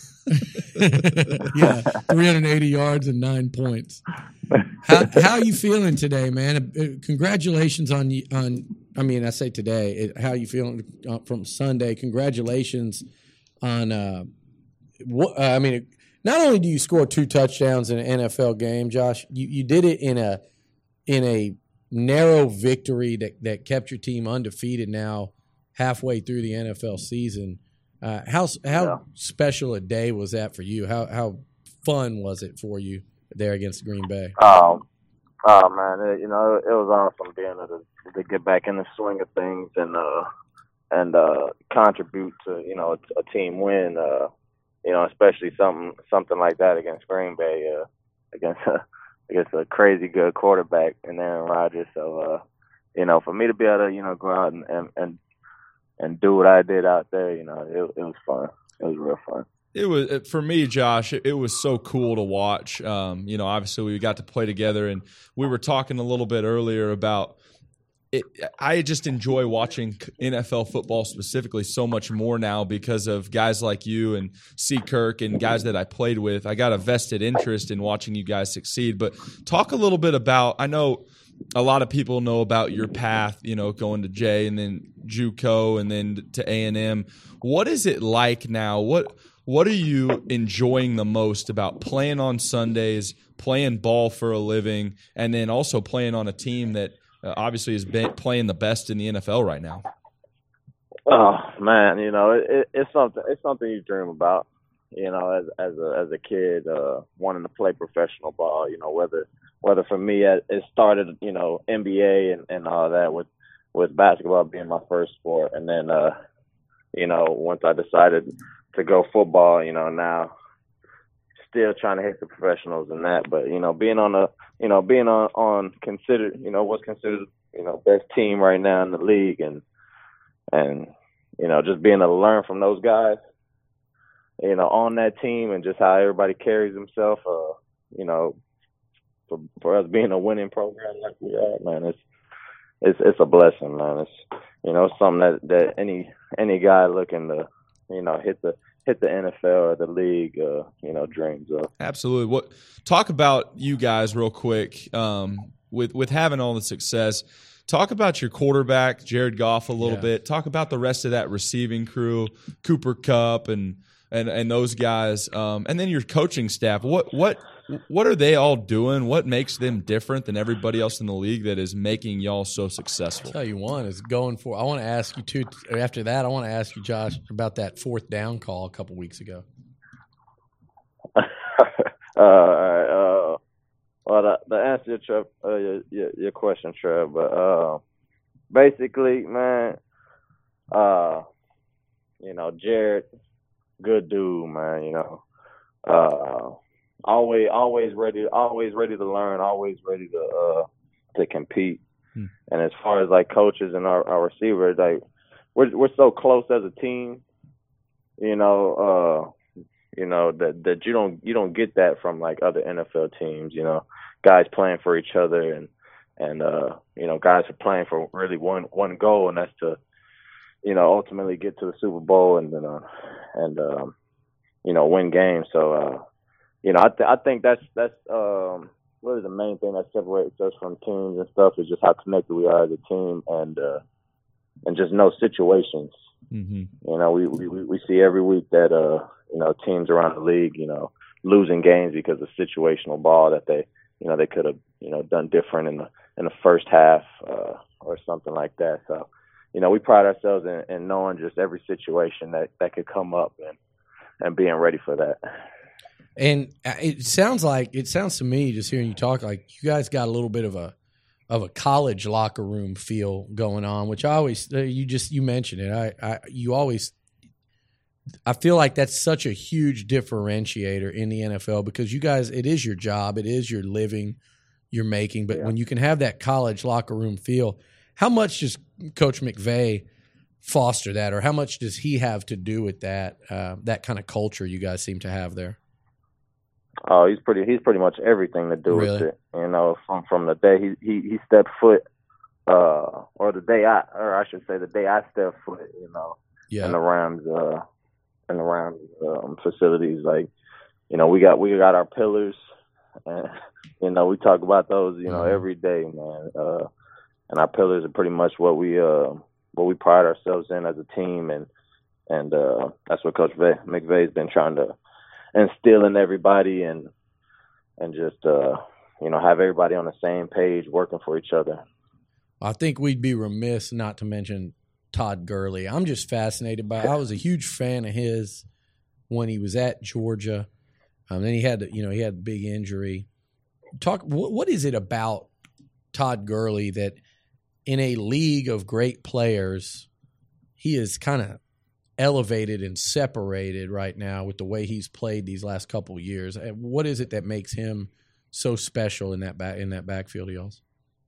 Yeah, three hundred eighty yards and nine points. How how you feeling today, man? Uh, Congratulations on on. I mean, I say today. It, how you feeling uh, from Sunday? Congratulations on. Uh, what uh, I mean, not only do you score two touchdowns in an N F L game, Josh, you, you did it in a in a narrow victory that that kept your team undefeated now halfway through the N F L season. Uh, how how Yeah. special a day was that for you? How how fun was it for you there against Green Bay? Um, oh man, it, you know, it was awesome being able to, to get back in the swing of things and uh and uh contribute to you know a, a team win. Uh, you know, especially something something like that against Green Bay, uh, against a against a crazy good quarterback in Aaron Rodgers. So uh, you know, for me to be able to you know go out and and and, and do what I did out there, you know, it, it was fun. It was real fun. It was for me, Josh. It, it was so cool to watch. Um, you know, obviously we got to play together, and we were talking a little bit earlier about it. I just enjoy watching N F L football specifically so much more now because of guys like you and C. Kirk and guys that I played with. I got a vested interest in watching you guys succeed. But talk a little bit about. I know a lot of people know about your path. You know, going to Jay and then JUCO and then to A and M. What is it like now? What What are you enjoying the most about playing on Sundays, playing ball for a living, and then also playing on a team that uh, obviously is be- playing the best in the N F L right now? Oh man, you know it, it, it's something. It's something you dream about. You know, as as a as a kid, uh, wanting to play professional ball. You know, whether whether for me it it started, you know, N B A and, and all that with with basketball being my first sport, and then uh, you know once I decided to go football, you know, now still trying to hit the professionals and that, but you know, being on a, you know, being on, on considered, you know, what's considered, you know, best team right now in the league, and, and, you know, just being able to learn from those guys, you know, on that team and just how everybody carries himself, uh, you know, for, for us being a winning program like we are, man, it's, it's, it's a blessing, man. It's, you know, something that, that any, any guy looking to, you know, hit the hit the N F L or the league, uh, you know, dreams of. Absolutely. What talk about you guys real quick um, with with having all the success. Talk about your quarterback, Jared Goff, a little Yeah. bit. Talk about the rest of that receiving crew, Cooper Kupp, and and and those guys, um, and then your coaching staff. What what what are they all doing? What makes them different than everybody else in the league that is making y'all so successful? I'll tell you one is going for. I want to ask you too. After that, I want to ask you, Josh, about that fourth down call a couple weeks ago. uh, uh, well, the, the answer your, Trev, uh, your, your your question, Trev, but uh, basically, man, uh, you know, Jared, good dude, man. You know, uh, always always ready, always ready to learn, always ready to uh, to compete. Hmm. And as far as like coaches and our, our receivers, like we're we're so close as a team. You know, uh, You know, that that you don't you don't get that from like other N F L teams. You know, guys playing for each other, and and uh, you know, guys are playing for really one one goal, and that's to, you know, ultimately get to the Super Bowl and uh, and um, you know, win games. So uh, you know, I th- I think that's that's um, really the main thing that separates us from teams and stuff is just how connected we are as a team, and uh, and just know situations. Mm-hmm. You know, we, we we see every week that uh you know teams around the league, you know, losing games because of situational ball that they you know they could have you know done different in the in the first half uh, or something like that. So, you know, we pride ourselves in, in knowing just every situation that, that could come up and and being ready for that. And it sounds like it sounds to me just hearing you talk like you guys got a little bit of a of a college locker room feel going on, which I always you just you mentioned it. I, I you always I feel like that's such a huge differentiator in the N F L because you guys it is your job, it is your living you're making, but yeah. when you can have that college locker room feel, how much does Coach McVay foster that, or how much does he have to do with that uh, that kind of culture you guys seem to have there? Oh, he's pretty. He's pretty much everything to do really? with it. You know, from from the day he he, he stepped foot, uh, or the day I, or I should say, the day I stepped foot. You know, yeah. in the Rams, uh, in the Rams um, facilities. Like, you know, we got we got our pillars, and you know, we talk about those. You know, mm-hmm. every day, man. Uh, and our pillars are pretty much what we uh what we pride ourselves in as a team, and and uh, that's what Coach McVay's been trying to instill in everybody, and and just uh, you know have everybody on the same page, working for each other. I think we'd be remiss not to mention Todd Gurley. I'm just fascinated by. I was a huge fan of his when he was at Georgia. Um, then he had you know he had a big injury. Talk. What, what is it about Todd Gurley that in a league of great players, he is kind of elevated and separated right now with the way he's played these last couple of years? What is it that makes him so special in that back in that backfield of y'all's?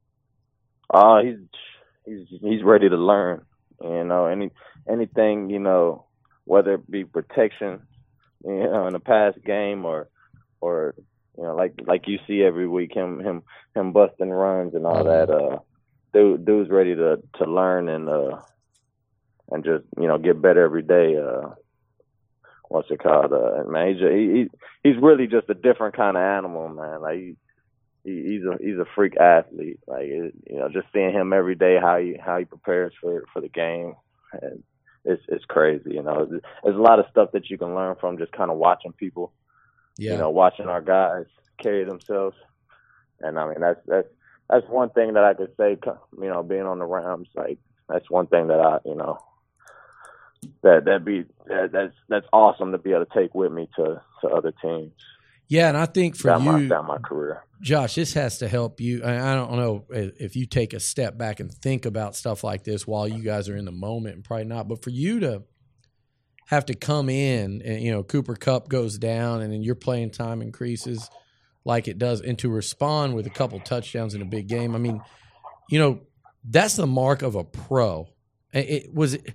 Uh, he's he's he's ready to learn. You know, any anything, you know, whether it be protection, you know, in the past game or or you know, like like you see every week him him him busting runs and all mm-hmm. that. Uh, dude, dude's ready to to learn and uh. and just, you know, get better every day. Uh, what's it called? Uh, man, he's, he, he's really just a different kind of animal, man. Like, he, he, he's a he's a freak athlete. Like, it, you know, just seeing him every day, how he how he prepares for for the game, and it's it's crazy. You know, there's a lot of stuff that you can learn from just kind of watching people. Yeah. You know, watching our guys carry themselves, and I mean that's that's that's one thing that I could say. You know, being on the Rams, like that's one thing that I you know. That that be that, that's that's awesome to be able to take with me to, to other teams. Yeah, and I think for down you, my, down my career, Josh, this has to help you. I don't know if you take a step back and think about stuff like this while you guys are in the moment, and probably not. But for you to have to come in, and you know, Cooper Kupp goes down, and then your playing time increases like it does, and to respond with a couple touchdowns in a big game. I mean, you know, that's the mark of a pro. It, it was. It,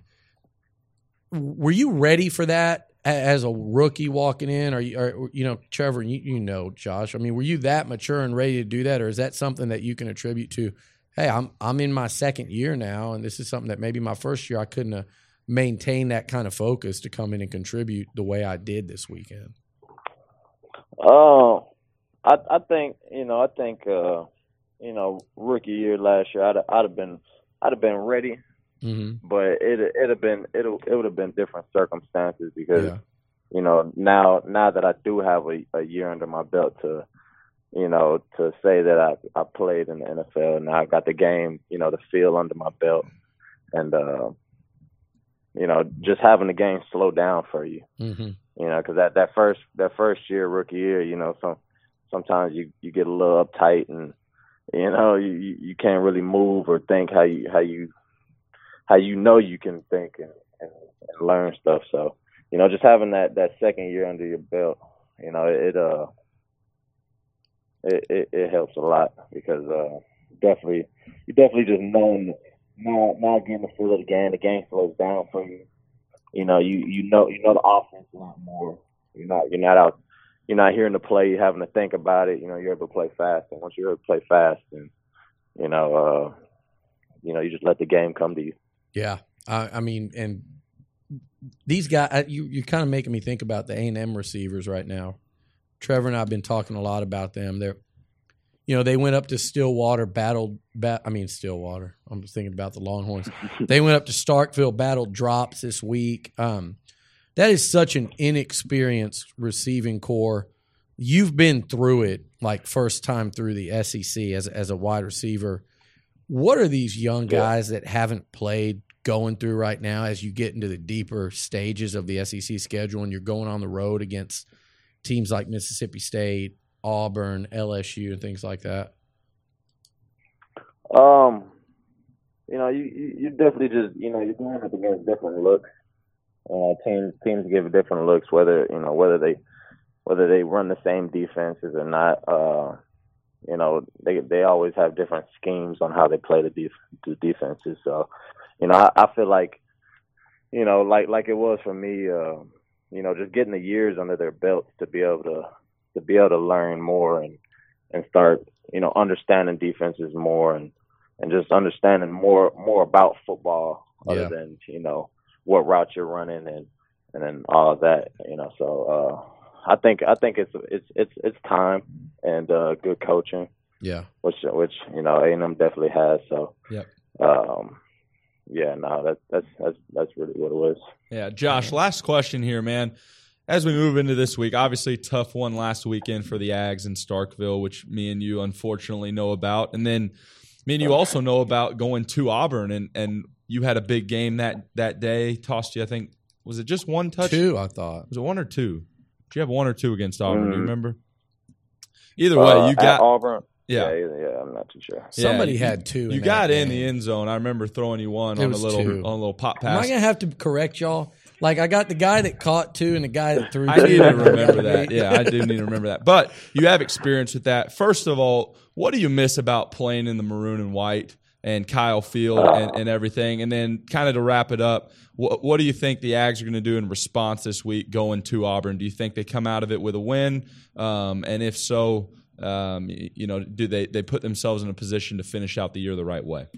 Were you ready for that as a rookie walking in? Or, or you know, Trevor, you, you know, Josh, I mean, were you that mature and ready to do that? Or is that something that you can attribute to, hey, I'm I'm in my second year now, and this is something that maybe my first year I couldn't have maintained that kind of focus to come in and contribute the way I did this weekend? Oh, uh, I, I think, you know, I think, uh, you know, rookie year last year, I'd, I'd have been, I'd have been ready. Mm-hmm. But it it'd have been it it would have been different circumstances because yeah. you know now now that I do have a, a year under my belt to you know to say that I I played in the N F L and now I got the game you know the feel under my belt and uh, you know just having the game slow down for you mm-hmm. you know because that, that first that first year rookie year you know some sometimes you, you get a little uptight and you know you, you can't really move or think how you how you how you know you can think and, and, and learn stuff. So, you know, just having that, that second year under your belt, you know, it uh it, it, it helps a lot because uh definitely you definitely just knowing now now getting the feel of the game, the game slows down for you. You know, you, you know you know the offense a lot more. You're not you're not out. You're not hearing the play. You're having to think about it. You know, you're able to play fast, and once you're able to play fast, and you know, uh, you know, you just let the game come to you. Yeah, I, I mean, and these guys, you you're kind of making me think about the A and M receivers right now. Trevor and I have been talking a lot about them. They're, you know, they went up to Stillwater, battled. Bat, I mean, Stillwater. I'm just thinking about the Longhorns. They went up to Starkville, battled drops this week. Um, that is such an inexperienced receiving core. You've been through it, like first time through the S E C as as a wide receiver. What are these young guys that haven't played going through right now as you get into the deeper stages of the S E C schedule and you're going on the road against teams like Mississippi State, Auburn, L S U, and things like that? Um, you know, you, you, you definitely just, you know, you're going up against different looks. Uh, teams teams give different looks, whether you know whether they whether they run the same defenses or not. Uh, you know, they they always have different schemes on how they play the, def- the defenses. So, you know, I, I feel like, you know, like like it was for me. Uh, you know, just getting the years under their belts to be able to to be able to learn more and and start, you know, understanding defenses more and and just understanding more more about football other Yeah. than, you know, what route you're running and and then all of that, you know. So uh, I think I think it's it's it's it's time and uh, good coaching, Yeah. which which you know A and M definitely has. So Yep. um, yeah, no, that that's that's that's really what it was. Yeah, Josh, last question here, man. As we move into this week, obviously tough one last weekend for the Ags in Starkville, which me and you unfortunately know about. And then me and you also know about going to Auburn, and, and you had a big game that, that day. Tossed you, I think, was it just one touch? Two, I thought. Was it one or two? Did you have one or two against Auburn? Do you Mm. remember? Either way, Uh, you at got Auburn. yeah. yeah, yeah, I'm not too sure. Somebody you- had two. You in got that in the game. end zone. I remember throwing you one It on a was little two. on a little pop Am I pass. gonna have to correct y'all? Like I got the guy that caught two and the guy that threw. I two. need to remember that. Yeah, I do need to remember that. But you have experience with that. First of all, what do you miss about playing in the maroon and white and Kyle Field and, and everything? And then kind of to wrap it up, what, what do you think the Ags are going to do in response this week going to Auburn? Do you think they come out of it with a win? Um, and if so, um, you know, do they, they put themselves in a position to finish out the year the right way?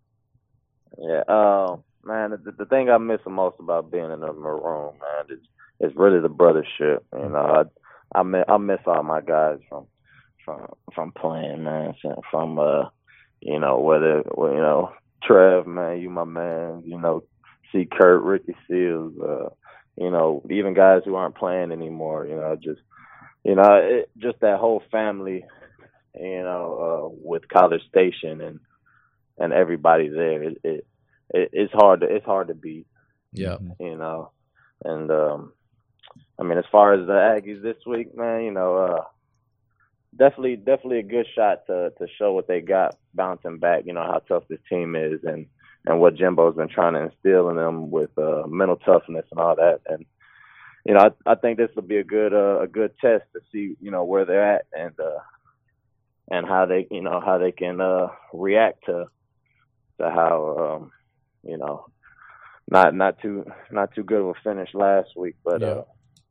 Yeah, uh, man, the, the thing I miss the most about being in the maroon, man, is is really the brothership. You know, I I miss, I miss all my guys from from from playing, man. So from uh, you know, whether well, you know, Trev, man, you my man. You know, see Kurt, Ricky Seals, uh, you know, even guys who aren't playing anymore. You know, just you know, it, just that whole family. You know, uh, with College Station and and everybody there. It, it, it it's hard to it's hard to beat. Yeah. You know, and um, I mean, as far as the Aggies this week, man, you know, uh, definitely definitely a good shot to to show what they got bouncing back. You know how tough this team is, and and what Jimbo's been trying to instill in them with uh, mental toughness and all that. And you know, I, I think this will be a good uh, a good test to see you know where they're at and uh, and how they you know how they can uh, react to to how um, you know not not too not too good of a finish last week, but Yeah. uh,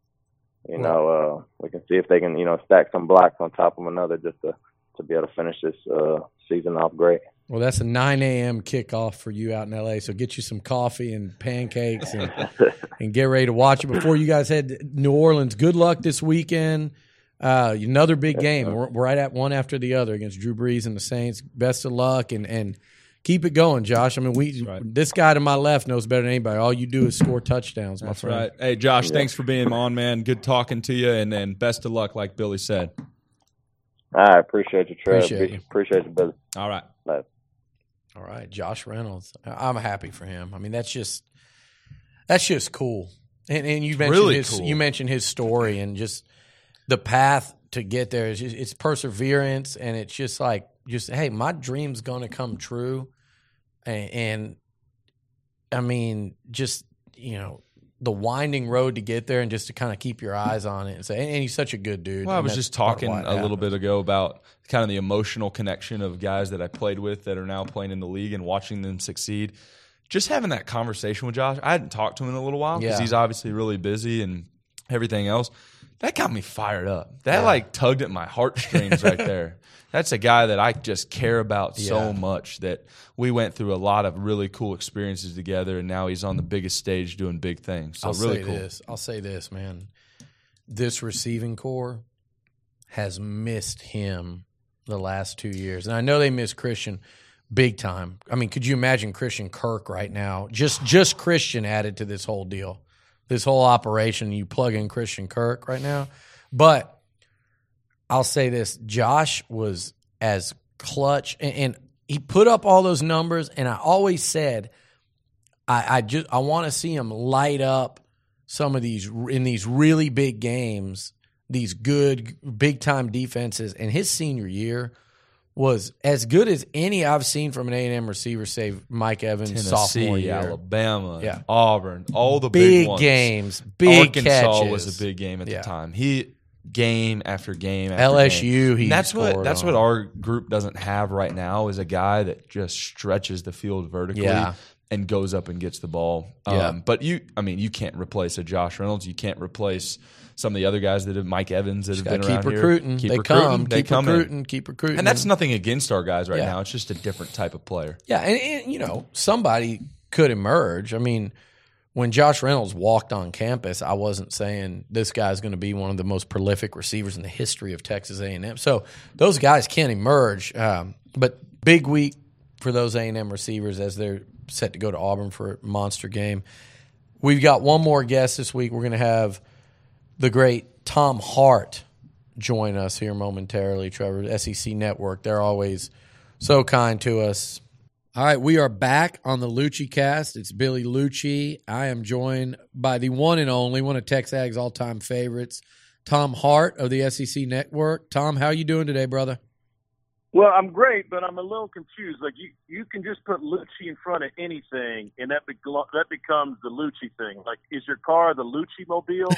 you know uh, we can see if they can you know stack some blocks on top of another just to to be able to finish this uh, season off great. Well, that's a nine a.m. kickoff for you out in L A. So get you some coffee and pancakes and and get ready to watch it before you guys head to New Orleans. Good luck this weekend. Uh, another big game. We're, we're right at one after the other against Drew Brees and the Saints. Best of luck and and keep it going, Josh. I mean, we right. this guy to my left knows better than anybody. All you do is score touchdowns, my That's friend. right. Hey, Josh, thanks for being on, man. Good talking to you, and, and best of luck, like Billy said. I appreciate you, Trev. Appreciate you. Appreciate you, Billy. All right. Bye. All right, Josh Reynolds. I'm happy for him. I mean, that's just that's just cool. And and you mentioned Really his cool. you mentioned his story and just the path to get there is just, it's perseverance and it's just like just hey, my dream's gonna come true. And, and I mean, just you know, the winding road to get there and just to kind of keep your eyes on it and say, and, and he's such a good dude. Well, I and was that's just part of talking why it a little happens. bit ago about kind of the emotional connection of guys that I played with that are now playing in the league and watching them succeed. Just having that conversation with Josh. I hadn't talked to him in a little while because Yeah. he's obviously really busy and everything else. That got me fired up. That Yeah. like tugged at my heartstrings right there. That's a guy that I just care about so Yeah. much that we went through a lot of really cool experiences together, and now he's on the biggest stage doing big things. So I'll really say cool. this. I'll say this, man. This receiving core has missed him the last two years. And I know they miss Christian big time. I mean, could you imagine Christian Kirk right now? Just just Christian added to this whole deal. This whole operation, you plug in Christian Kirk right now. But I'll say this, Josh was as clutch, and, and he put up all those numbers, and I always said, I, I just I want to see him light up some of these in these really big games, these good big time defenses. And his senior year was as good as any I've seen from an A and M receiver, save Mike Evans' Tennessee, sophomore year. Alabama, Yeah. Auburn, all the Big, big, ones. games, big Arkansas catches. was a big game at Yeah. the time. He game after game after L S U, game. he And that's what scored that's on. what our group doesn't have right now is a guy that just stretches the field vertically Yeah. and goes up and gets the ball. Yeah. Um, but you, I mean, you can't replace a Josh Reynolds. You can't replace some of the other guys that have Mike Evans that have Gotta been keep around recruiting. here. Keep they recruiting. come. They keep come recruiting. in. Keep recruiting. And that's nothing against our guys right Yeah. now. It's just a different type of player. Yeah, and, and you know, somebody could emerge. I mean, when Josh Reynolds walked on campus, I wasn't saying this guy's going to be one of the most prolific receivers in the history of Texas A and M. So those guys can emerge. Um, but big week for those A and M receivers as they're set to go to Auburn for a monster game. We've got one more guest this week. We're going to have the great Tom Hart join us here momentarily, Trevor, S E C Network. They're always so kind to us. All right, we are back on the Lucci Cast. It's Billy Lucci. I am joined by the one and only, one of TexAg's all-time favorites, Tom Hart of the S E C Network. Tom, how you doing today, brother? Well, I'm great, but I'm a little confused. Like you, you can just put Lucci in front of anything, and that be- that becomes the Lucci thing. Like, is your car the Lucci mobile?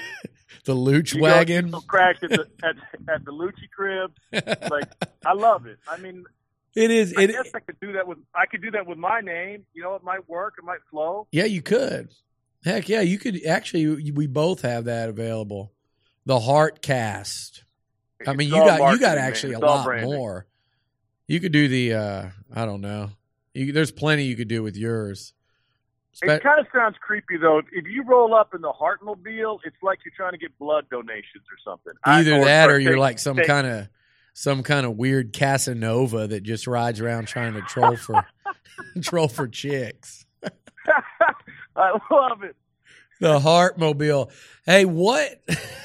The Luch You wagon? Go, you go crash at the at, at the Lucci crib. Like, I love it. I mean, It is. I It, guess I could do that with I could do that with my name. You know, it might work. It might flow. yeah, you could. Heck, yeah, you could. Actually, we both have that available. The Hart Cast. I mean, It's you all got you marketing, got man. actually It's a all lot branding. more. You could do the. Uh, I don't know. You, there's plenty you could do with yours. Spe- It kind of sounds creepy, though. If you roll up in the Heartmobile, it's like you're trying to get blood donations or something. I- Either that, or take- you're like some take- kind of some kind of weird Casanova that just rides around trying to troll for troll for chicks. I love it. The Heartmobile. Hey, what?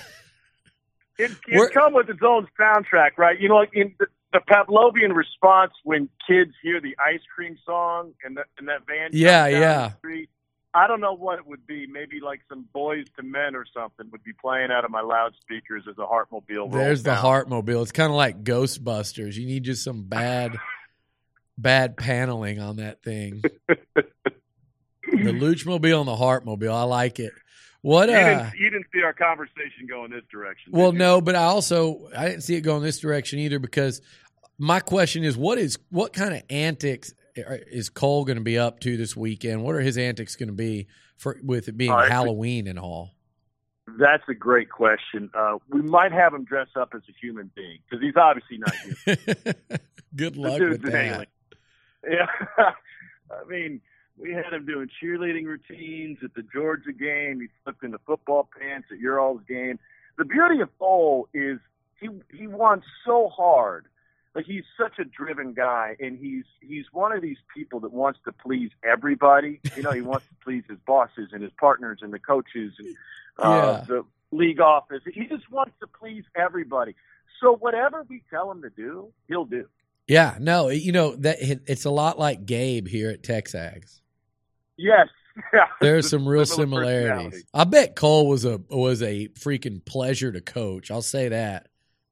It, We're- it come with its own soundtrack, right? You know, like in the, the Pavlovian response when kids hear the ice cream song and, the, and that van. Yeah, comes down yeah. The street. I don't know what it would be. Maybe like some Boys to Men or something would be playing out of my loudspeakers as a Heartmobile rolls There's the down. Heartmobile. It's kind of like Ghostbusters. You need just some bad, bad paneling on that thing. The Luchmobile and the Heartmobile. I like it. What? You, Uh, didn't, you didn't see our conversation go in this direction. well, did you? no, but I also I didn't see it go in this direction either because my question is, what is what kind of antics is Cole going to be up to this weekend? What are his antics going to be for with it being All right. Halloween and all? That's a great question. Uh, we might have him dress up as a human being because he's obviously not human. Good The luck dude's with an that. alien. Yeah, I mean, we had him doing cheerleading routines at the Georgia game. He flipped into football pants at your all's game. The beauty of Cole is he he won so hard. Like he's such a driven guy, and he's he's one of these people that wants to please everybody. You know, he wants to please his bosses and his partners and the coaches and uh, Yeah. the league office. He just wants to please everybody. So whatever we tell him to do, he'll do. Yeah, no, you know that it's a lot like Gabe here at TexAgs. Yes. Yeah. There's some real Similar similarities. personality. I bet Cole was a was a freaking pleasure to coach. I'll say that.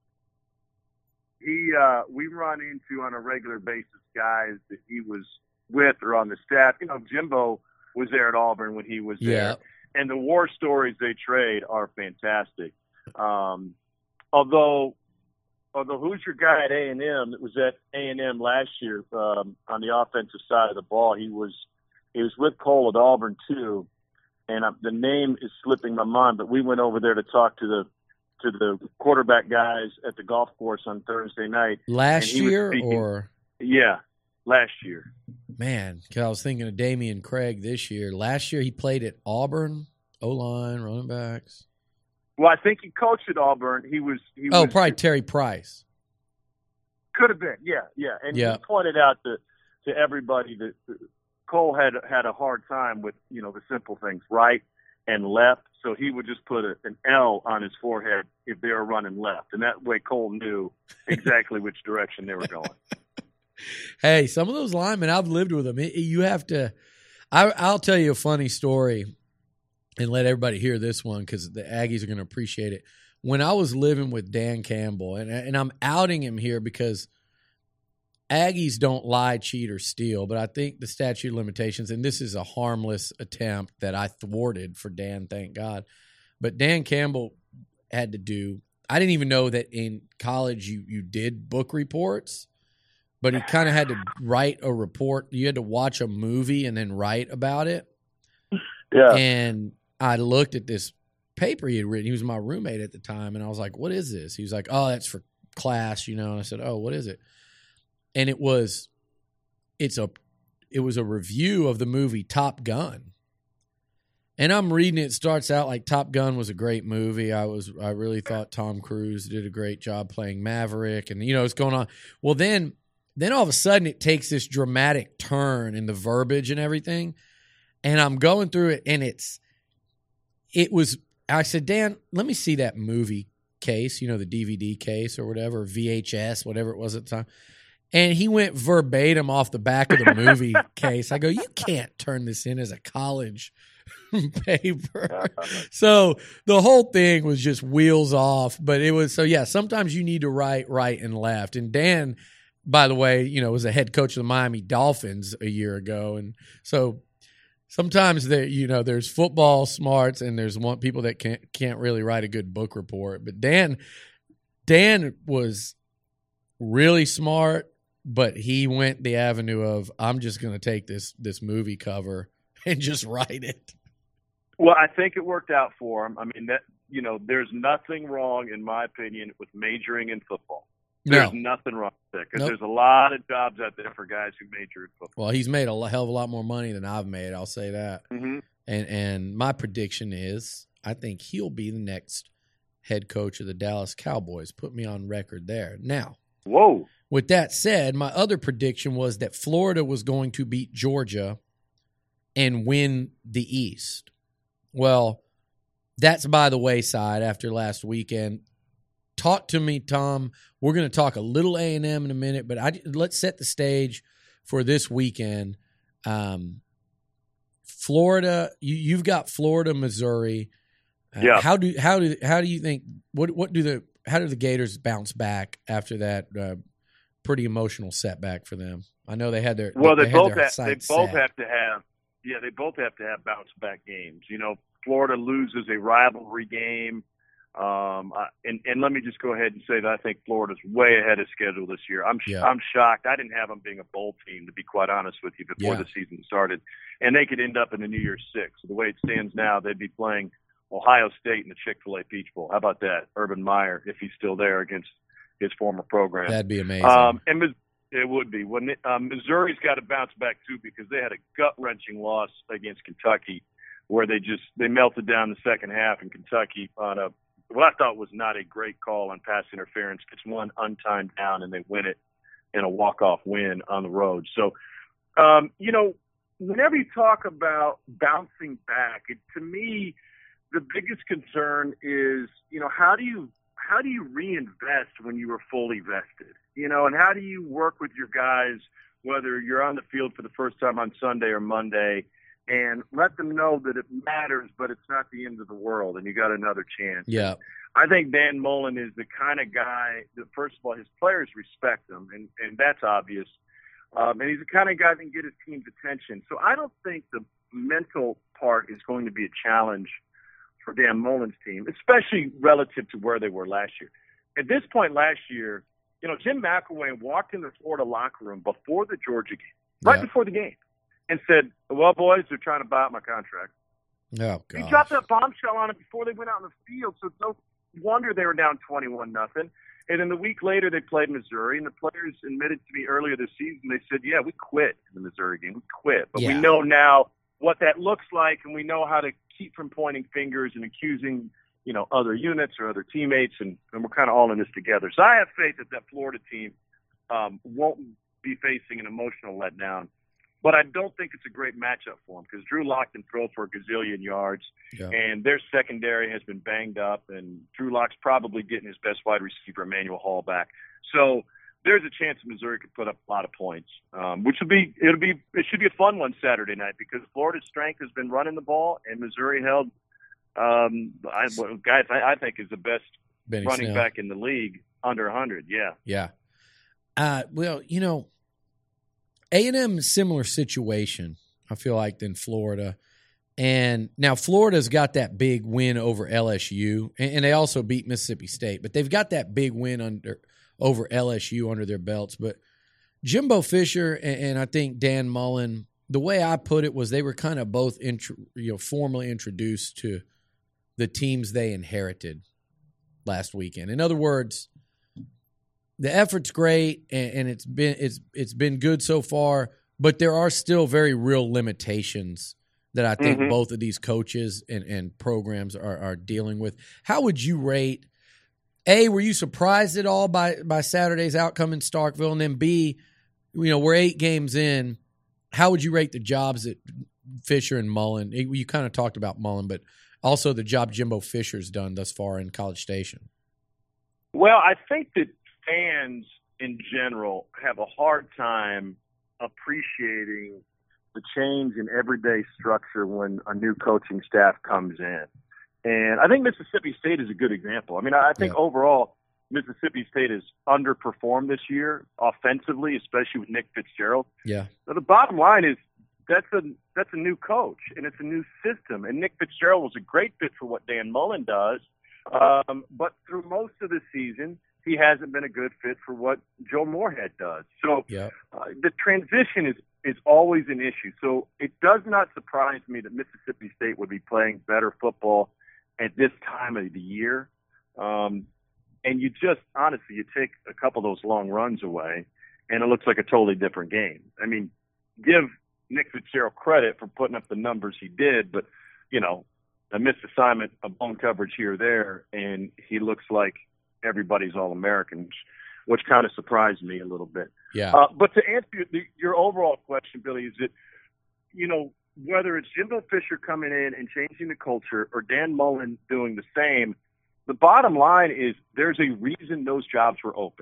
He, uh, we run into on a regular basis guys that he was with or on the staff. You know, Jimbo was there at Auburn when he was Yeah. there. And the war stories they trade are fantastic. Um, although, although who's your guy at A and M that was at A and M last year um, on the offensive side of the ball? He was he was with Cole at Auburn too, and I, the name is slipping my mind, but we went over there to talk to the to the quarterback guys at the golf course on Thursday night. Last and he was year speaking- or Yeah, last year. man, because I was thinking of Damian Craig this year. Last year he played at Auburn, O-line, running backs. Well, I think he coached at Auburn. He was. He Oh, was, probably Terry Price. Could have been. Yeah, yeah. And Yeah. he pointed out to to everybody that Cole had had a hard time with you know the simple things, right and left. So he would just put a, an L on his forehead if they were running left, and that way Cole knew exactly which direction they were going. Hey, some of those linemen, I've lived with them. It- you have to. I, I'll tell you a funny story, and let everybody hear this one because the Aggies are going to appreciate it. When I was living with Dan Campbell, and and I'm outing him here because Aggies don't lie, cheat, or steal, but I think the statute of limitations, and this is a harmless attempt that I thwarted for Dan, thank God. But Dan Campbell had to do, I didn't even know that in college you you did book reports, but he kind of had to write a report. You had to watch a movie and then write about it. Yeah. And I looked at this paper he had written. He was my roommate at the time, and I was like, what is this? He was like, oh, that's for class, you know. And I said, oh, what is it? And it was, it's a, it was a review of the movie Top Gun. And I'm reading it. It starts out like Top Gun was a great movie. I was, I really thought Tom Cruise did a great job playing Maverick, and you know, it's going on. Well, then, then all of a sudden, it takes this dramatic turn in the verbiage and everything. And I'm going through it, and it's, it was. I said, Dan, let me see that movie case. You know, the D V D case or whatever, V H S, whatever it was at the time. And he went verbatim off the back of the movie case. I go, you can't turn this in as a college paper. So the whole thing was just wheels off. But it was, so yeah, sometimes you need to write right and left. And Dan, by the way, you know, was a head coach of the Miami Dolphins a year ago. And so sometimes there, you know, there's football smarts and there's one people that can't can't really write a good book report. But Dan, Dan was really smart. But he went the avenue of, I'm just going to take this this movie cover and just write it. Well, I think it worked out for him. I mean, that you know, there's nothing wrong, in my opinion, with majoring in football. There's No. nothing wrong with it because Nope. there's a lot of jobs out there for guys who major in football. Well, he's made a hell of a lot more money than I've made. I'll say that. Mm-hmm. And and my prediction is, I think he'll be the next head coach of the Dallas Cowboys. Put me on record there. Now, Whoa. with that said, my other prediction was that Florida was going to beat Georgia and win the East. Well, that's by the wayside after last weekend. Talk to me, Tom. We're going to talk a little A and M in a minute, but I, let's set the stage for this weekend. Um, Florida, you, you've got Florida, Missouri. Uh, Yeah. How do how do how do you think? What what do the how do the Gators bounce back after that uh, pretty emotional setback for them? I know they had their Well, they, they, had both their have, they sights both set. have to have yeah they both have to have bounce back games. You know, Florida loses a rivalry game, um, I, and and let me just go ahead and say that I think Florida's way ahead of schedule this year. I'm sh- Yeah. I'm shocked. I didn't have them being a bowl team, to be quite honest with you, before Yeah. the season started, and they could end up in the New Year's Six. The way it stands now, they'd be playing Ohio State in the Chick-fil-A Peach Bowl. How about that? Urban Meyer, if he's still there, against his former program. That'd be amazing. Um, and Mis- it would be. When it, um, Missouri's got to bounce back too, because they had a gut-wrenching loss against Kentucky, where they just they melted down the second half, and Kentucky on a what I thought was not a great call on pass interference gets one untimed down, and they win it in a walk-off win on the road. So, um, you know, whenever you talk about bouncing back, it, to me, the biggest concern is, you know, how do you how do you reinvest when you were fully vested? You know, and how do you work with your guys, whether you're on the field for the first time on Sunday or Monday, and let them know that it matters, but it's not the end of the world, and you got another chance. yeah. I think Dan Mullen is the kind of guy that, first of all, his players respect him, and, and that's obvious. Um, and he's the kind of guy that can get his team's attention. So I don't think the mental part is going to be a challenge for Dan Mullen's team, especially relative to where they were last year. At this point last year, you know, Jim McElwain walked in the Florida locker room before the Georgia game, right Yeah. before the game, and said, well, boys, they're trying to buy out my contract. Oh, He God. dropped that bombshell on it before they went out in the field, so it's no wonder they were down twenty-one nothing. And then the week later, they played Missouri, and the players admitted to me earlier this season, they said, yeah, we quit in the Missouri game. We quit. But Yeah. we know now what that looks like, and we know how to keep from pointing fingers and accusing, you know, other units or other teammates, and, and we're kind of all in this together. So I have faith that that Florida team um, won't be facing an emotional letdown. But I don't think it's a great matchup for them because Drew Lock can throw for a gazillion yards, Yeah. and their secondary has been banged up, and Drew Lock's probably getting his best wide receiver, Emmanuel Hall, back. So there's a chance Missouri could put up a lot of points, um, which will be it'll be it should be a fun one Saturday night because Florida's strength has been running the ball, and Missouri held um, I, well, guys I, I think is the best Benny running Snell. back in the league under one hundred. Yeah. Yeah. Uh, well, you know, A and M is similar situation, I feel like, than Florida. And now Florida's got that big win over L S U, and, and they also beat Mississippi State, but they've got that big win under over L S U under their belts. But Jimbo Fisher and, and I think Dan Mullen, the way I put it was they were kind of both intro, you know, formally introduced to the teams they inherited last weekend. In other words, the effort's great and, and it's been it's it's been good so far, but there are still very real limitations that I think Mhm. both of these coaches and, and programs are, are dealing with. How would you rate? A, were you surprised at all by by Saturday's outcome in Starkville? And then B, you know, we're eight games in. How would you rate the jobs that Fisher and Mullen? You kind of talked about Mullen, but also the job Jimbo Fisher's done thus far in College Station. Well, I think that fans in general have a hard time appreciating the change in everyday structure when a new coaching staff comes in. And I think Mississippi State is a good example. I mean, I think Yeah. overall Mississippi State has underperformed this year offensively, especially with Nick Fitzgerald. Yeah. So the bottom line is that's a that's a new coach and it's a new system. And Nick Fitzgerald was a great fit for what Dan Mullen does. Um, but through most of the season, he hasn't been a good fit for what Joe Moorhead does. So Yeah. uh, the transition is, is always an issue. So it does not surprise me that Mississippi State would be playing better football at this time of the year. Um, and you just, honestly, you take a couple of those long runs away, and it looks like a totally different game. I mean, give Nick Fitzgerald credit for putting up the numbers he did, but, you know, a missed assignment, a blown coverage here or there, and he looks like everybody's All-American, which kind of surprised me a little bit. Yeah. Uh, but to answer your, your overall question, Billy, is that, you know, whether it's Jimbo Fisher coming in and changing the culture or Dan Mullen doing the same, the bottom line is there's a reason those jobs were open.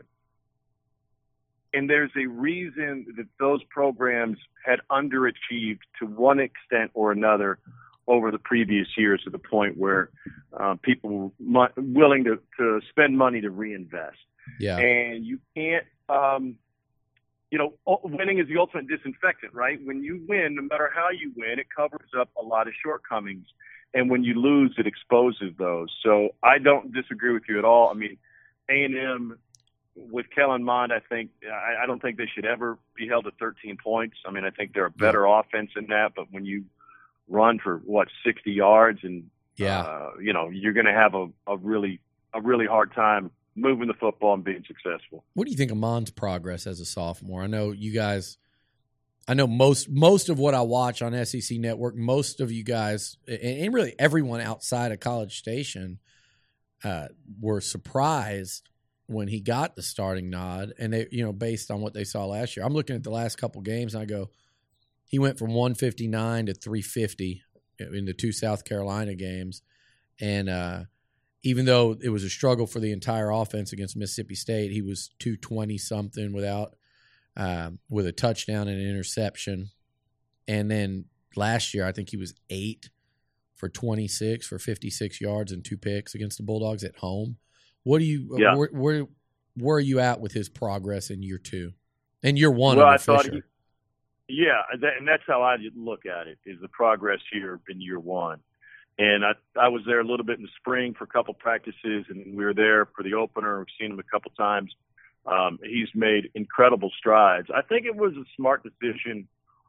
And there's a reason that those programs had underachieved to one extent or another over the previous years to the point where uh, people were mu- willing to, to spend money to reinvest. Yeah. And you can't, um, you know, winning is the ultimate disinfectant, right? When you win, no matter how you win, it covers up a lot of shortcomings. And when you lose, it exposes those. So I don't disagree with you at all. I mean, A and M with Kellen Mond, I think, I, I don't think they should ever be held to thirteen points. I mean, I think they're a better yeah. offense than that. But when you run for, what, sixty yards and, yeah. uh, you know, you're going to have a, a really a really hard time moving the football and being successful. What do you think of Mond's progress as a sophomore? I know you guys – I know most most of what I watch on S E C Network, most of you guys, and really everyone outside of College Station, uh, were surprised when he got the starting nod, and they, you know, based on what they saw last year. I'm looking at the last couple games, and I go, he went from one fifty-nine to three fifty in the two South Carolina games, and uh, even though it was a struggle for the entire offense against Mississippi State, he was two twenty something without. Um, with a touchdown and an interception. And then last year, I think he was eight for twenty-six for fifty-six yards and two picks against the Bulldogs at home. What do you yeah. where, where where are you at with his progress in year two? And year one well, under I thought Fisher. He, yeah, that, and that's how I look at it, is the progress here in year one. And I I was there a little bit in the spring for a couple practices, and we were there for the opener. We've seen him a couple times. Um, he's made incredible strides. I think it was a smart decision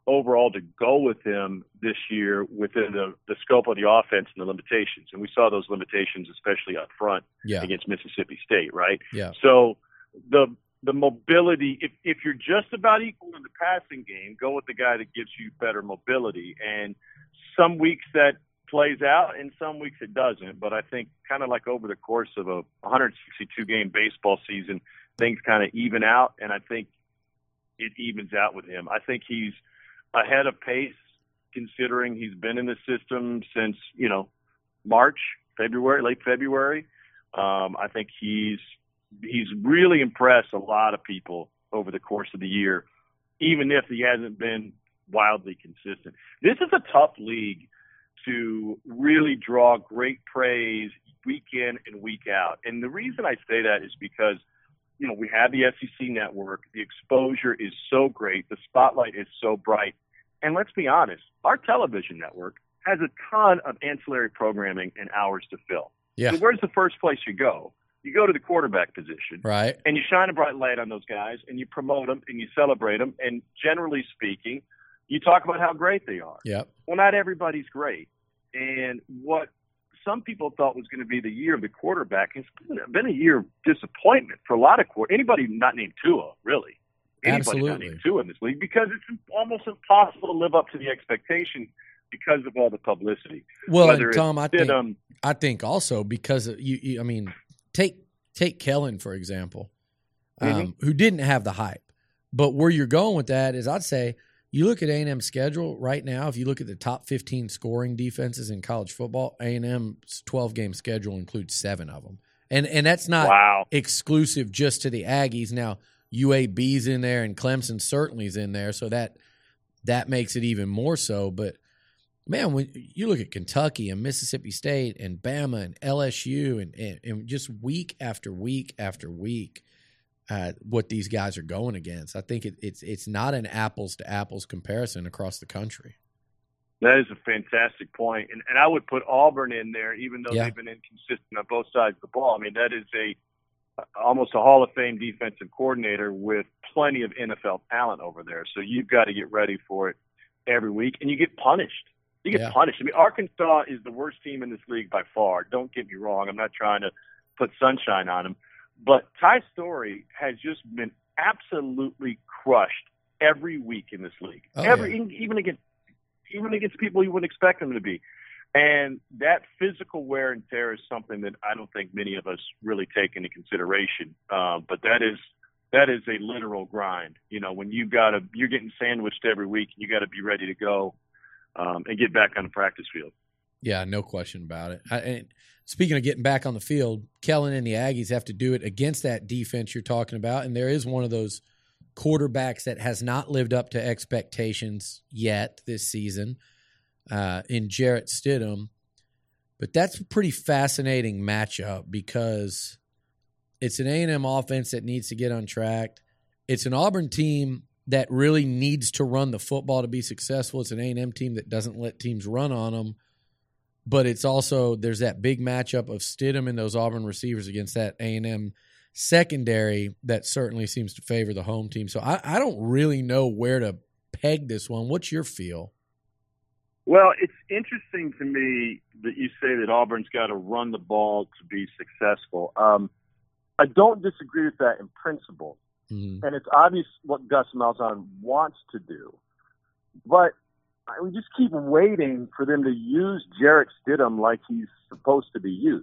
overall to go with him this year within the, the scope of the offense and the limitations. And we saw those limitations, especially up front Yeah. against Mississippi State, right? Yeah. So the the mobility, if, if you're just about equal in the passing game, go with the guy that gives you better mobility. And some weeks that plays out and some weeks it doesn't. But I think kind of like over the course of a one hundred sixty-two game baseball season, things kind of even out. And I think it evens out with him. I think he's ahead of pace considering he's been in the system since, you know, March, February, late February. Um, I think he's he's really impressed a lot of people over the course of the year, even if he hasn't been wildly consistent. This is a tough league to really draw great praise week in and week out. And the reason I say that is because, you know, we have the S E C network. The exposure is so great. The spotlight is so bright. And let's be honest, our television network has a ton of ancillary programming and hours to fill. Yeah. So where's the first place you go? You go to the quarterback position. Right. And you shine a bright light on those guys, and you promote them, and you celebrate them. And generally speaking, you talk about how great they are. Yep. Well, not everybody's great. And what some people thought was going to be the year of the quarterback has been a year of disappointment for a lot of quarterbacks. Anybody not named Tua, really. Anybody Absolutely. not named Tua in this league, because it's almost impossible to live up to the expectation because of all the publicity. Well, Whether and Tom, I it's think Stidham, I think also because of, you, you, I mean, take take Kellen for example, um, Mm-hmm. who didn't have the hype, but where you're going with that is, I'd say you look at A and M's schedule right now. If you look at the top fifteen scoring defenses in college football, A and M's twelve game schedule includes seven of them, and and that's not wow. exclusive just to the Aggies. Now U A B's in there, and Clemson certainly is in there, so that that makes it even more so. But man, when you look at Kentucky and Mississippi State and Bama and L S U and, and, and just week after week after week, uh, what these guys are going against, I think it, it's it's not an apples to apples comparison across the country. That is a fantastic point. And, and I would put Auburn in there, even though Yeah. they've been inconsistent on both sides of the ball. I mean, that is a almost a Hall of Fame defensive coordinator with plenty of N F L talent over there. So you've got to get ready for it every week, and you get punished. You get Yeah. punished. I mean, Arkansas is the worst team in this league by far. Don't get me wrong. I'm not trying to put sunshine on them. But Ty Story has just been absolutely crushed every week in this league. Oh, every yeah. even against even against people you wouldn't expect them to be. And that physical wear and tear is something that I don't think many of us really take into consideration. Uh, but that is that is a literal grind. You know, when you got to you're getting sandwiched every week, you got to be ready to go um, and get back on the practice field. Yeah, no question about it. I, and speaking of getting back on the field, Kellen and the Aggies have to do it against that defense you're talking about, and there is one of those quarterbacks that has not lived up to expectations yet this season uh, in Jarrett Stidham. But that's a pretty fascinating matchup because it's an A and M offense that needs to get on track. It's an Auburn team that really needs to run the football to be successful. It's an A and M team that doesn't let teams run on them. But it's also, there's that big matchup of Stidham and those Auburn receivers against that A and M secondary that certainly seems to favor the home team. So I, I don't really know where to peg this one. What's your feel? Well, it's interesting to me that you say that Auburn's got to run the ball to be successful. Um, I don't disagree with that in principle. Mm-hmm. And it's obvious what Gus Malzahn wants to do. But we just keep waiting for them to use Jarrett Stidham like he's supposed to be used.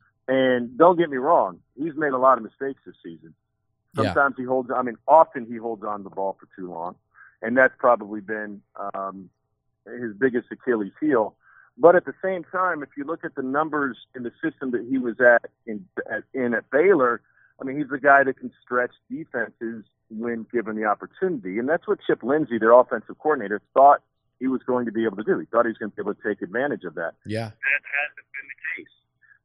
And don't get me wrong, he's made a lot of mistakes this season. Sometimes yeah. he holds, I mean, often he holds on to the ball for too long. And that's probably been um, his biggest Achilles heel. But at the same time, if you look at the numbers in the system that he was at in at, in at Baylor, I mean, he's the guy that can stretch defenses when given the opportunity. And that's what Chip Lindsey, their offensive coordinator, thought he was going to be able to do. He thought he was going to be able to take advantage of that. Yeah. That hasn't been the case.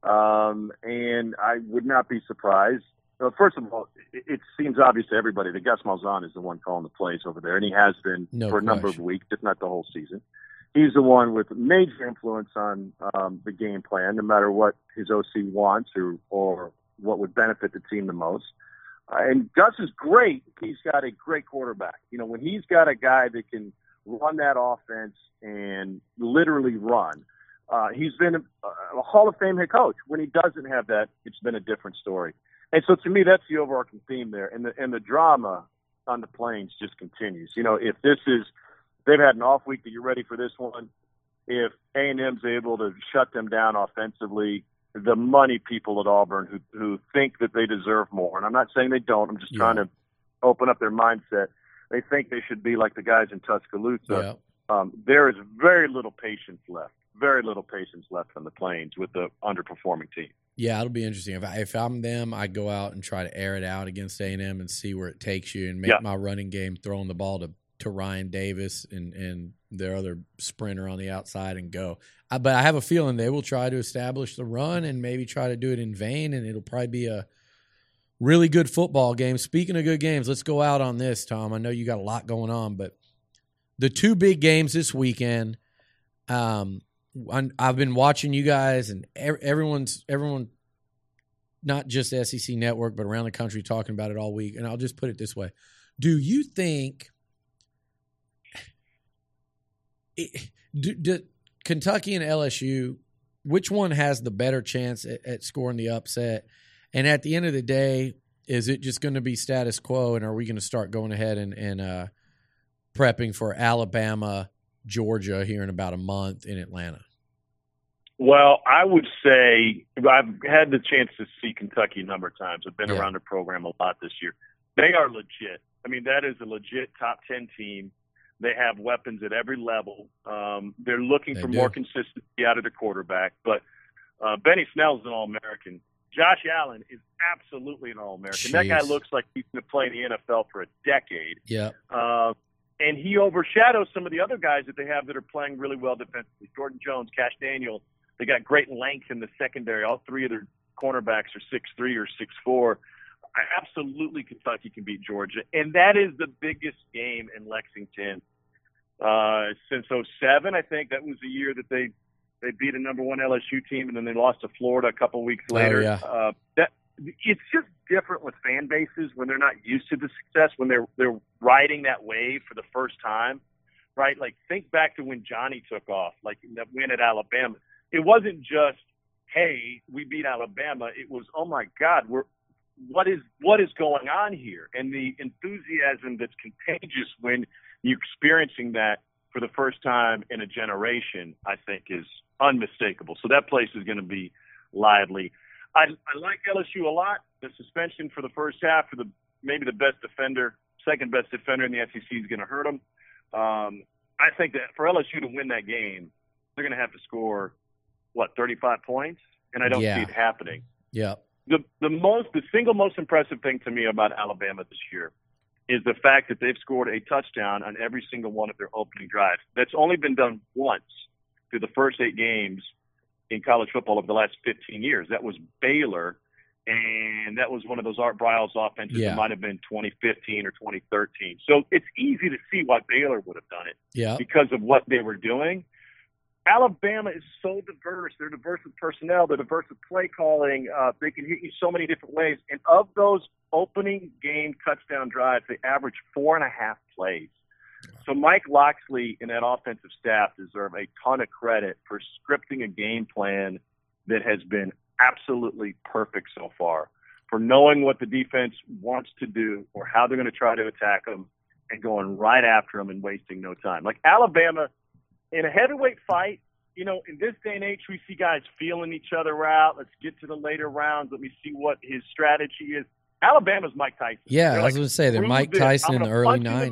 Um, and I would not be surprised. Well, first of all, it, it seems obvious to everybody that Gus Malzahn is the one calling the plays over there, and he has been no for a question. number of weeks, if not the whole season. He's the one with major influence on um, the game plan, no matter what his O C wants or, or what would benefit the team the most. Uh, and Gus is great. He's got a great quarterback. You know, when he's got a guy that can run that offense and literally run. Uh, he's been a, a Hall of Fame head coach. When he doesn't have that, it's been a different story. And so to me, that's the overarching theme there. And the, and the drama on the Plains just continues. You know, if this is, they've had an off week to get ready for this one. If A and M's able to shut them down offensively, the money people at Auburn who, who think that they deserve more, and I'm not saying they don't, I'm just yeah. trying to open up their mindset. They think they should be like the guys in Tuscaloosa. Yeah. Um, there is very little patience left. Very little patience left on the Plains with the underperforming team. Yeah, it'll be interesting. If, I, if I'm them, I go out and try to air it out against A and M and see where it takes you and make yeah. my running game throwing the ball to, to Ryan Davis and, and their other sprinter on the outside and go. I, but I have a feeling they will try to establish the run and maybe try to do it in vain, and it'll probably be a really good football game. Speaking of good games, let's go out on this, Tom. I know you got a lot going on, but the two big games this weekend, um, I've been watching you guys, and everyone's everyone, not just S E C Network, but around the country talking about it all week. And I'll just put it this way: do you think it, do, do Kentucky and L S U, which one has the better chance at, at scoring the upset? And at the end of the day, is it just going to be status quo, and are we going to start going ahead and, and uh, prepping for Alabama, Georgia here in about a month in Atlanta? Well, I would say I've had the chance to see Kentucky a number of times. I've been yeah. around the program a lot this year. They are legit. I mean, that is a legit top ten team. They have weapons at every level. Um, they're looking they for do. more consistency out of the quarterback. But uh, Benny Snell's an All-American. Josh Allen is absolutely an All-American. Jeez. That guy looks like he's going to play in the N F L for a decade. Yeah. Uh, and he overshadows some of the other guys that they have that are playing really well defensively. Jordan Jones, Cash Daniel. They got great length in the secondary. All three of their cornerbacks are six three or six four. Absolutely, Kentucky can beat Georgia. And that is the biggest game in Lexington uh, since oh seven. I think that was the year that they, they beat a number one L S U team, and then they lost to Florida a couple weeks later. Oh, yeah. uh, that It's just different with fan bases when they're not used to the success, when they're they're riding that wave for the first time, right? Like, think back to when Johnny took off, like that win at Alabama. It wasn't just, hey, we beat Alabama. It was, oh my God, we're what is what is going on here? And the enthusiasm that's contagious when you're experiencing that for the first time in a generation, I think, is unmistakable. So that place is going to be lively. I, I like L S U a lot. The suspension for the first half for the maybe the best defender, second best defender in the S E C is going to hurt them. Um, I think that for L S U to win that game, they're going to have to score, what, thirty-five points? And I don't yeah. see it happening. Yeah. The the most the single most impressive thing to me about Alabama this year is the fact that they've scored a touchdown on every single one of their opening drives. That's only been done once through the first eight games in college football over the last fifteen years. That was Baylor, and that was one of those Art Briles offenses yeah. that might have been twenty fifteen or twenty thirteen. So it's easy to see why Baylor would have done it yeah. because of what they were doing. Alabama is so diverse. They're diverse with personnel. They're diverse with play calling. Uh, they can hit you so many different ways. And of those opening game touchdown drives, they average four and a half plays. So Mike Locksley and that offensive staff deserve a ton of credit for scripting a game plan that has been absolutely perfect so far, for knowing what the defense wants to do or how they're going to try to attack them and going right after them and wasting no time. Like Alabama, in a heavyweight fight, you know, in this day and age, we see guys feeling each other out. Let's get to the later rounds. Let me see what his strategy is. Alabama's Mike Tyson. Yeah, they're I was like, going to say, they're Mike this. Tyson in the early nineties.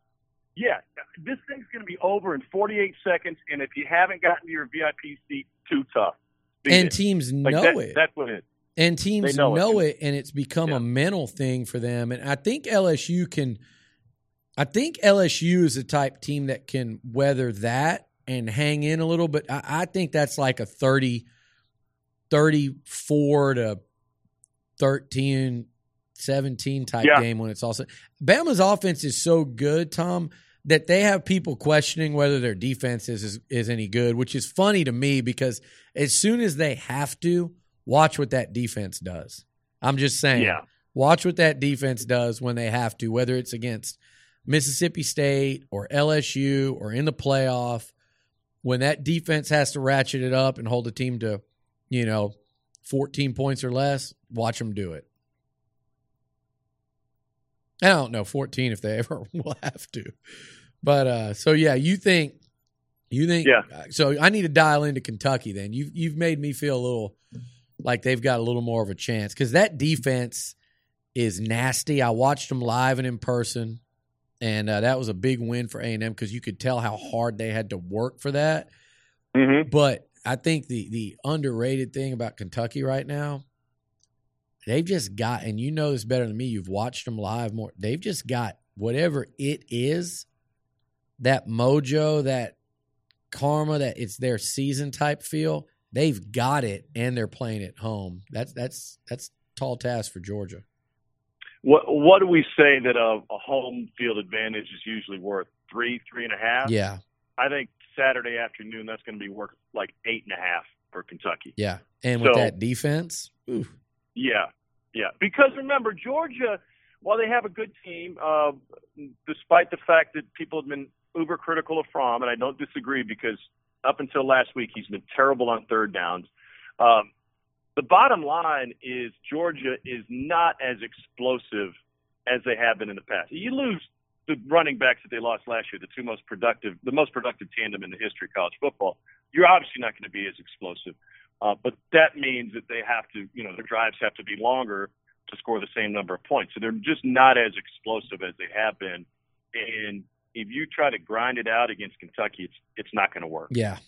Yeah, this thing's going to be over in forty-eight seconds, and if you haven't gotten your V I P seat, too tough. Beat and it. teams like know that, it. That's what it is. And teams know, know it. it, and it's become yeah. a mental thing for them. And I think L S U can – I think L S U is the type team that can weather that and hang in a little bit. I, I think that's like a thirty, thirty-four to thirteen, seventeen type yeah. game when it's all said. Bama's offense is so good, Tom, that they have people questioning whether their defense is, is is any good, which is funny to me because as soon as they have to, watch what that defense does. I'm just saying, yeah. watch what that defense does when they have to, whether it's against Mississippi State or L S U or in the playoff, when that defense has to ratchet it up and hold the team to, you know, fourteen points or less, watch them do it. I don't know, fourteen if they ever will have to. But, uh, so, yeah, you think – You think? Yeah. So I need to dial into Kentucky then. You've, you've made me feel a little like they've got a little more of a chance because that defense is nasty. I watched them live and in person, and uh, that was a big win for A and M because you could tell how hard they had to work for that. Mm-hmm. But I think the the underrated thing about Kentucky right now, they've just got, and you know this better than me, you've watched them live more, they've just got whatever it is, that mojo, that karma, that it's their season type feel, they've got it, and they're playing at home. That's that's that's tall task for Georgia. What what do we say that a, a home field advantage is usually worth? Three, three and a half? Yeah. I think Saturday afternoon that's going to be worth like eight and a half for Kentucky. Yeah. And with So- that defense, oof. Yeah, yeah. Because remember, Georgia, while they have a good team, uh, despite the fact that people have been uber critical of Fromm, and I don't disagree because up until last week he's been terrible on third downs. Um, the bottom line is Georgia is not as explosive as they have been in the past. You lose the running backs that they lost last year, the two most productive, the most productive tandem in the history of college football. You're obviously not going to be as explosive. Uh, but that means that they have to, you know, their drives have to be longer to score the same number of points. So they're just not as explosive as they have been. And if you try to grind it out against Kentucky, it's it's not going to work. Yeah.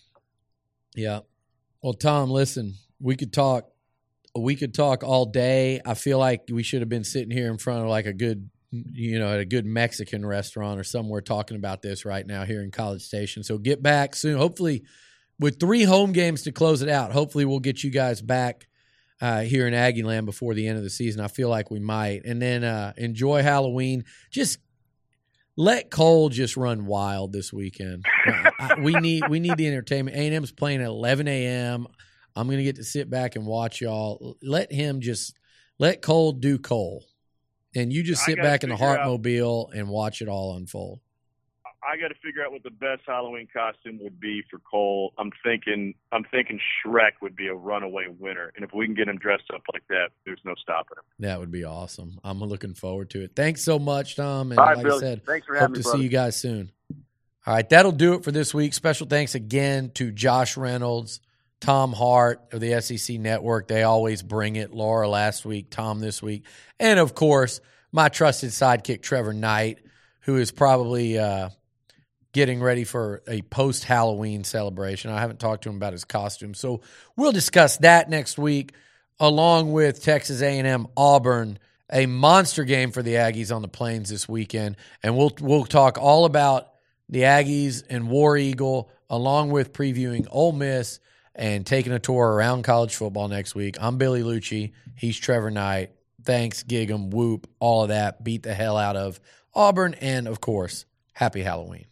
Yeah. Well, Tom, listen, we could talk we could talk all day. I feel like we should have been sitting here in front of like a good, you know, at a good Mexican restaurant or somewhere talking about this right now here in College Station. So get back soon. Hopefully with three home games to close it out, hopefully we'll get you guys back uh, here in Aggie Land before the end of the season. I feel like we might. And then uh, enjoy Halloween. Just let Cole just run wild this weekend. I, I, we need we need the entertainment. A and M's playing at eleven a.m. I'm going to get to sit back and watch y'all. Let him just – let Cole do Cole. And you just I sit gotta back in the figure out- Heartmobile and watch it all unfold. I got to figure out what the best Halloween costume would be for Cole. I'm thinking I'm thinking Shrek would be a runaway winner. And if we can get him dressed up like that, there's no stopping him. That would be awesome. I'm looking forward to it. Thanks so much, Tom. And All right, like Billy. I said, Thanks for hope having to me, see brother. you guys soon. All right, that'll do it for this week. Special thanks again to Josh Reynolds, Tom Hart of the S E C Network. They always bring it. Laura last week, Tom this week. And, of course, my trusted sidekick, Trevor Knight, who is probably uh, getting ready for a post-Halloween celebration. I haven't talked to him about his costume. So we'll discuss that next week, along with Texas A and M Auburn, a monster game for the Aggies on the Plains this weekend. And we'll we'll talk all about the Aggies and War Eagle, along with previewing Ole Miss and taking a tour around college football next week. I'm Billy Lucci. He's Trevor Knight. Thanks, gig 'em, whoop, all of that. Beat the hell out of Auburn. And, of course, happy Halloween.